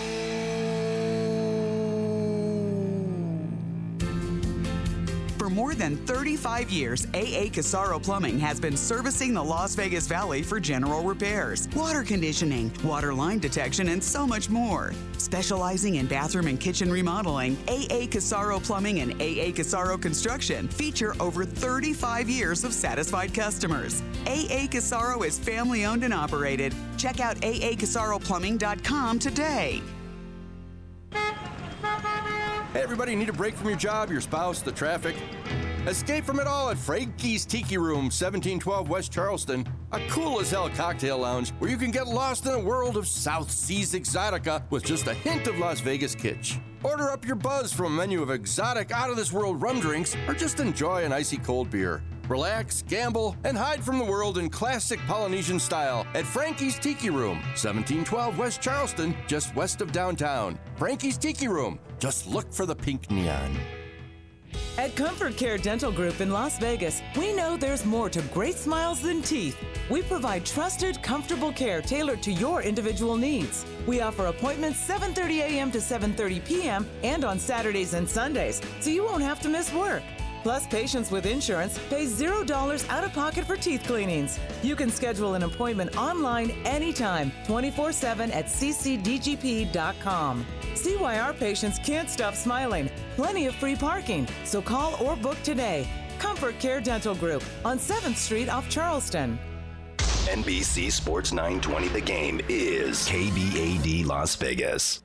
For more than thirty-five years, A A Casaro Plumbing has been servicing the Las Vegas Valley for general repairs, water conditioning, water line detection, and so much more. Specializing in bathroom and kitchen remodeling, A A Casaro Plumbing and A A Casaro Construction feature over thirty-five years of satisfied customers. A A Casaro is family owned and operated. Check out A A Casaro Plumbing dot com today. Hey, everybody, need a break from your job, your spouse, the traffic? Escape from it all at Frankie's Tiki Room, seventeen twelve West Charleston, a cool-as-hell cocktail lounge where you can get lost in a world of South Seas exotica with just a hint of Las Vegas kitsch. Order up your buzz from a menu of exotic, out-of-this-world rum drinks or just enjoy an icy cold beer. Relax, gamble, and hide from the world in classic Polynesian style at Frankie's Tiki Room, seventeen twelve West Charleston, just west of downtown. Frankie's Tiki Room. Just look for the pink neon. At Comfort Care Dental Group in Las Vegas, we know there's more to great smiles than teeth. We provide trusted, comfortable care tailored to your individual needs. We offer appointments seven thirty a.m. to seven thirty p.m. and on Saturdays and Sundays, so you won't have to miss work. Plus, patients with insurance pay zero dollars out of pocket for teeth cleanings. You can schedule an appointment online anytime, twenty-four seven at c c d g p dot com. See why our patients can't stop smiling. Plenty of free parking, so call or book today. Comfort Care Dental Group on seventh Street off Charleston. N B C Sports nine twenty The Game is K B A D Las Vegas.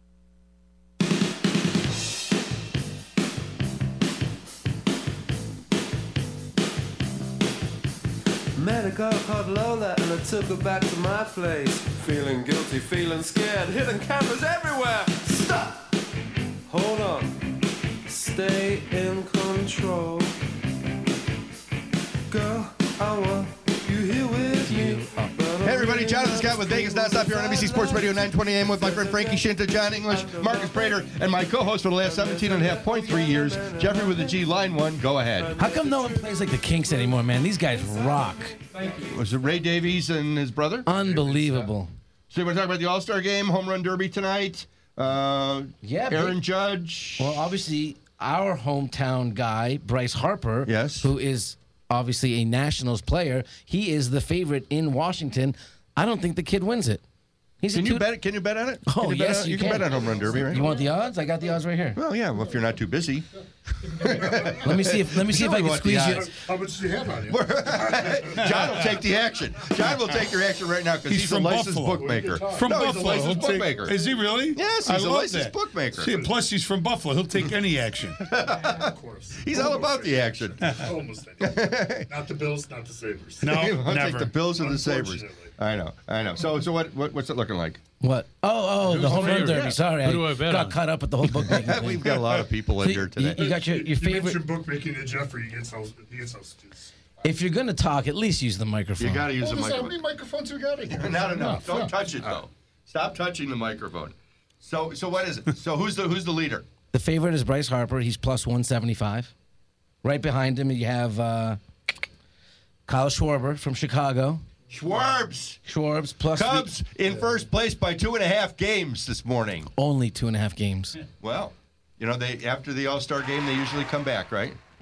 Met a girl called Lola and I took her back to my place. Feeling guilty, feeling scared, hidden cameras everywhere. Stop! Hold on. Stay in control. Girl, I want you here with me. Hey everybody, Jonathan Scott with Vegas Nonstop here on N B C Sports Radio nine twenty A M with my friend Frankie Shinta, John English, Marcus Prater, and my co-host for the last seventeen and a half point three years, Jeffrey with the G, line one. Go ahead. How come no one plays like the Kinks anymore, man? These guys rock. Was it Ray Davies and his brother? Unbelievable. So you want to talk about the All-Star Game, Home Run Derby tonight? Uh, yeah. Aaron big, Judge. Well, obviously, our hometown guy, Bryce Harper, yes, who is obviously a Nationals player, he is the favorite in Washington. I don't think the kid wins it. He's can a you two- bet? Can you bet on it? Oh can you yes, bet on, you, you can. can bet on Home Run Derby, right? You want the odds? I got the odds right here. Well, yeah. Well, if you're not too busy. let me see if let me see Sure if I can squeeze you. How much do you have on you? John will take the action. John will take your action right now because he's, He's a from licensed Buffalo. bookmaker. From no, Buffalo. he's a licensed He'll take- bookmaker. Is he really? Yes, I he's a love licensed that. bookmaker. See, plus he's from Buffalo. He'll take any action. Of course. He's all about the action. Almost any. Not the Bills, not the Sabres. No, He'll never. take the Bills and the Sabres. Unfortunately. I know, I know. So, so what, what? What's it looking like? What? Oh, oh, Who's the the home run favorite? derby. Yeah. Sorry, Who do I bet got on? caught up with the whole bookmaking thing. We've got a lot of people in So here you- today. You, got your, your You favorite. mentioned bookmaking to Jeffrey. He gets those. He gets those. If you're gonna talk, at least use the microphone. You got to use What the does that microphone. many microphones we got here? Not enough. Don't touch it though. Stop touching the microphone. So, so what is it? So who's the who's the leader? The favorite is Bryce Harper. He's plus one seventy-five. Right behind him, you have uh, Kyle Schwarber from Chicago. Schwarbs. Schwarbs plus the- Cubs in first place by two and a half games this morning. only two and a half games. Well, you know they after the All Star game they usually come back, right?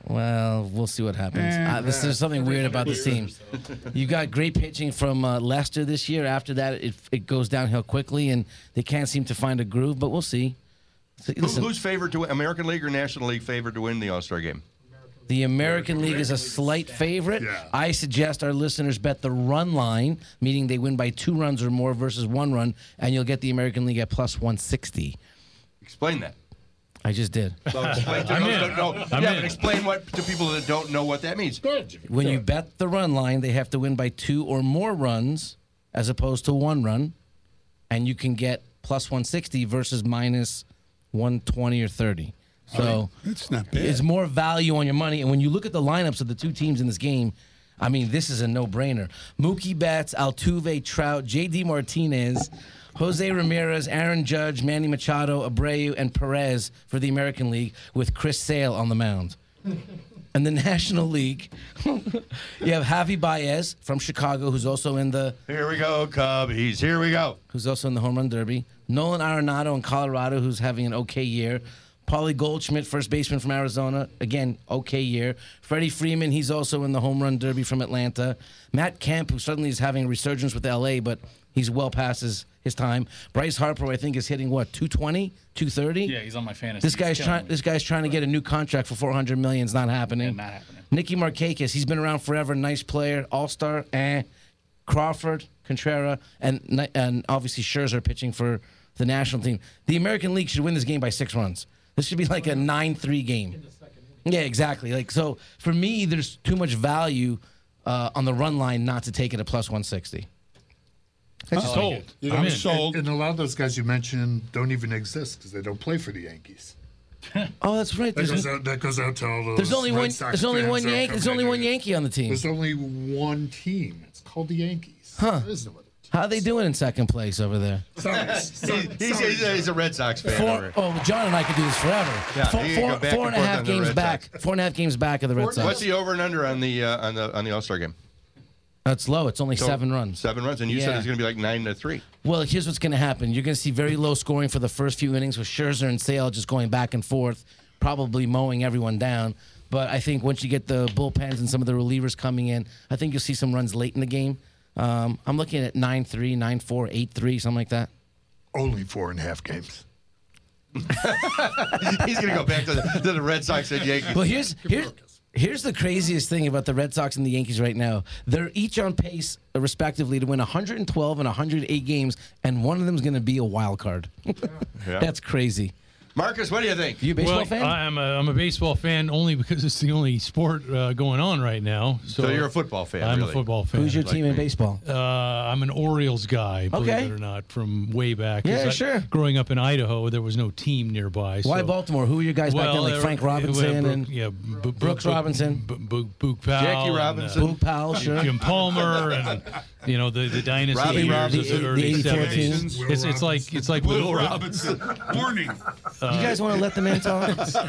Well, we'll see what happens. Uh, this, there's something weird about this team. You got great pitching from uh, Leicester this year. After that, it it goes downhill quickly, and they can't seem to find a groove. But we'll see. So, Who, listen, who's favored to win? American League or National League favored to win the All-Star game? the American League is a slight favorite. Yeah. I suggest our listeners bet the run line, meaning they win by two runs or more versus one run, and you'll get the American League at plus one sixty. Explain that. I just did. So explain to I'm those in. who don't know. I'm yeah, in. but explain what to people that don't know what that means. When you bet the run line, they have to win by two or more runs as opposed to one run, and you can get plus one sixty versus minus one twenty or thirty. So It's not bad. it's more value on your money. And when you look at the lineups of the two teams in this game, I mean, this is a no-brainer. Mookie Betts, Altuve, Trout, J D Martinez, Jose Ramirez, Aaron Judge, Manny Machado, Abreu, and Perez for the American League with Chris Sale on the mound. And the National League, you have Javi Baez from Chicago, who's also in the Here we go, Cubbies. Here we go. who's also in the Home Run Derby. Nolan Arenado in Colorado, who's having an okay year. Paulie Goldschmidt, first baseman from Arizona, again, okay year. Freddie Freeman, he's also in the Home Run Derby from Atlanta. Matt Kemp, who suddenly is having a resurgence with L A, but he's well past his, his time. Bryce Harper, I think, is hitting, what, two twenty, two thirty? Yeah, he's on my fantasy. This guy's He's trying. killing me. This guy's trying to get a new contract for four hundred million. It's not happening. Yeah, not happening. Nicky Markakis, he's been around forever. Nice player, All Star. Eh. Crawford, Contreras, and and obviously Scherzer pitching for the national team. The American League should win this game by six runs. This should be like a nine three game. Yeah, exactly. Like so, for me, there's too much value uh, on the run line not to take it at plus one sixty. I'm like sold. it. You know, I'm and- sold. And a lot of those guys you mentioned don't even exist because they don't play for the Yankees. Oh, that's right. That There's, goes out, that goes out to all those. there's only Red one. Sox There's only fans one that are Yankee. There's coming only in one here. Yankee on the team. There's only one team. It's called the Yankees. Huh. There is no other team. How are they doing in second place over there? Sorry, He's, sorry, he's, sorry, he's, a, he's a Red Sox fan. Four, over. oh, John and I could do this forever. Yeah, four, you can four, go back four and and a forth half on the games Red back. Sox. Four and a half games back of the Red Sox. What's the over and under on the uh, on the on the All Star game? That's low. It's only So, seven runs. Seven runs, and you said Yeah. it's going to be like nine to three. Well, here's what's going to happen. You're going to see very low scoring for the first few innings with Scherzer and Sale just going back and forth, probably mowing everyone down. But I think once you get the bullpens and some of the relievers coming in, I think you'll see some runs late in the game. Um, I'm looking at nine three, nine four, eight three, something like that. Only four and a half games. He's going to go back to the, to the Red Sox and Yankees. Well, here's here's here's the craziest thing about the Red Sox and the Yankees right now. They're each on pace, uh, respectively, to win one hundred twelve and one hundred eight games, and one of them is going to be a wild card. Yeah. That's crazy. Marcus, what do you think? You a baseball well, fan? I'm a, I'm a baseball fan only because it's the only sport uh, going on right now. So, So you're a football fan, I'm really. a football fan. Who's your like team in me. baseball? Uh, I'm an Orioles guy, believe Okay. it or not, from way back. 'Cause Yeah, I- sure. Growing up in Idaho, there was no team nearby. Why so- Baltimore? Who are your guys back then? Well, Like there- Frank yeah, Robinson Brooke- and yeah, B- Brooks B- Robinson? B- B- Boog Powell, Jackie and, uh, Robinson. Boog Powell, sure. Jim Palmer, and you know the the dynasty Robbie years Robinson. of the The- early the eighty-four seventies. team. It's, it's like it's like Will with- Robinson. Warning. you guys want to let the man talk?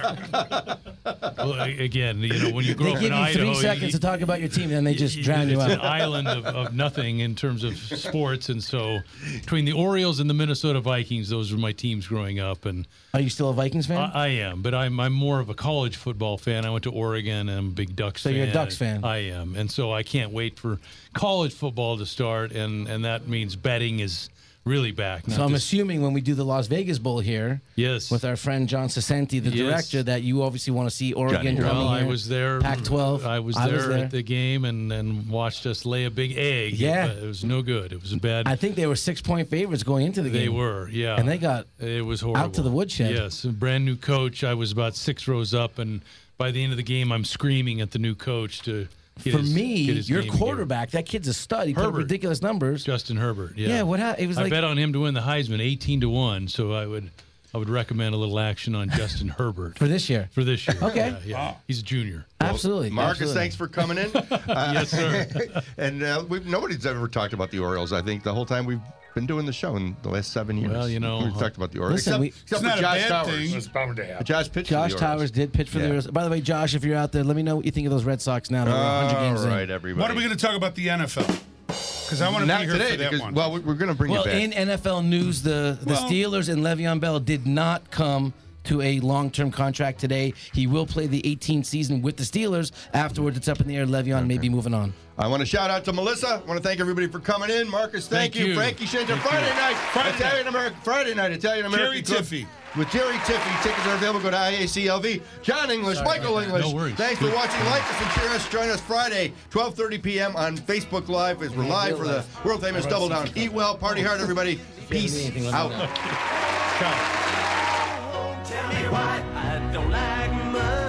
Well, a- again, you know when you grow They up give in you Idaho, three seconds you, to talk about your team, and then they just you- drown you it's an out. island of, of nothing in terms of sports, and so between the Orioles and the Minnesota Vikings, those were my teams growing up, and Are you still a Vikings fan? I, I am, but I'm I'm more of a college football fan. I went to Oregon, and I'm a big Ducks So fan. you're a Ducks fan. I am, and so I can't wait for college football to start, and and that means betting is really back. so not I'm just- assuming when we do the Las Vegas Bowl here, yes, with our friend John Sasenti, the Yes. director, that you obviously want to see Oregon Johnny, coming well, I here. was there. Pac twelve. I was I there was there. at the game and, and watched us lay a big egg. Yeah. It, it was no good. It was a bad. I think they were six point favorites going into the they game. were, yeah. And they got it was horrible. out to the woodshed. Yes, a brand new coach. I was about six rows up, and by the end of the game, I'm screaming at the new coach to. Get For his, me, get his your game together. quarterback, that kid's a stud. He put up Herbert. ridiculous numbers. Justin Herbert. Yeah. Yeah, what happened? It was I like bet on him to win the Heisman, eighteen to one. So I would, I would recommend a little action on Justin Herbert for this year. for this year. Okay. Yeah, yeah. He's a junior. Absolutely. Marcus, absolutely. thanks for coming in. Uh, Yes, sir. and uh, we've, nobody's ever talked about the Orioles. I think the whole time we've been doing the show in the last seven years. Well, you know, we've talked about the Orioles. Listen, except we- except It's for not a Josh bad Towers. thing. It's bound to happen. Josh pitched Josh for the Towers Orioles. did pitch for the Yeah. Orioles. By the way, Josh, if you're out there, let me know what you think of those Red Sox now. That we're one hundred games All in. right, everybody. What are we going to talk about the N F L? Because I want to Not be here today, for that because, one. well, we- we're going to bring Well, you back. in N F L news, the, the Well- Steelers and Le'Veon Bell did not come to a long-term contract today. He will play the eighteenth season with the Steelers. Afterwards, it's up in the air. Le'Veon okay. may be moving on. I want to shout out to Melissa. I want to thank everybody for coming in. Marcus, thank, thank you. you. Frankie Shanter, Friday you. night, Friday Italian American, Friday night, Italian American. Jerry Tiffy. With Jerry Tiffy. Tickets are available. Go to I A C L V. John English, Sorry, Michael English. No worries. Thanks for watching. Like us and cheer us. Join us Friday, twelve thirty p.m. on Facebook Live as we're live for the world famous Double Down. Eat well, party hard, everybody. Peace out. Tell me why I don't like money.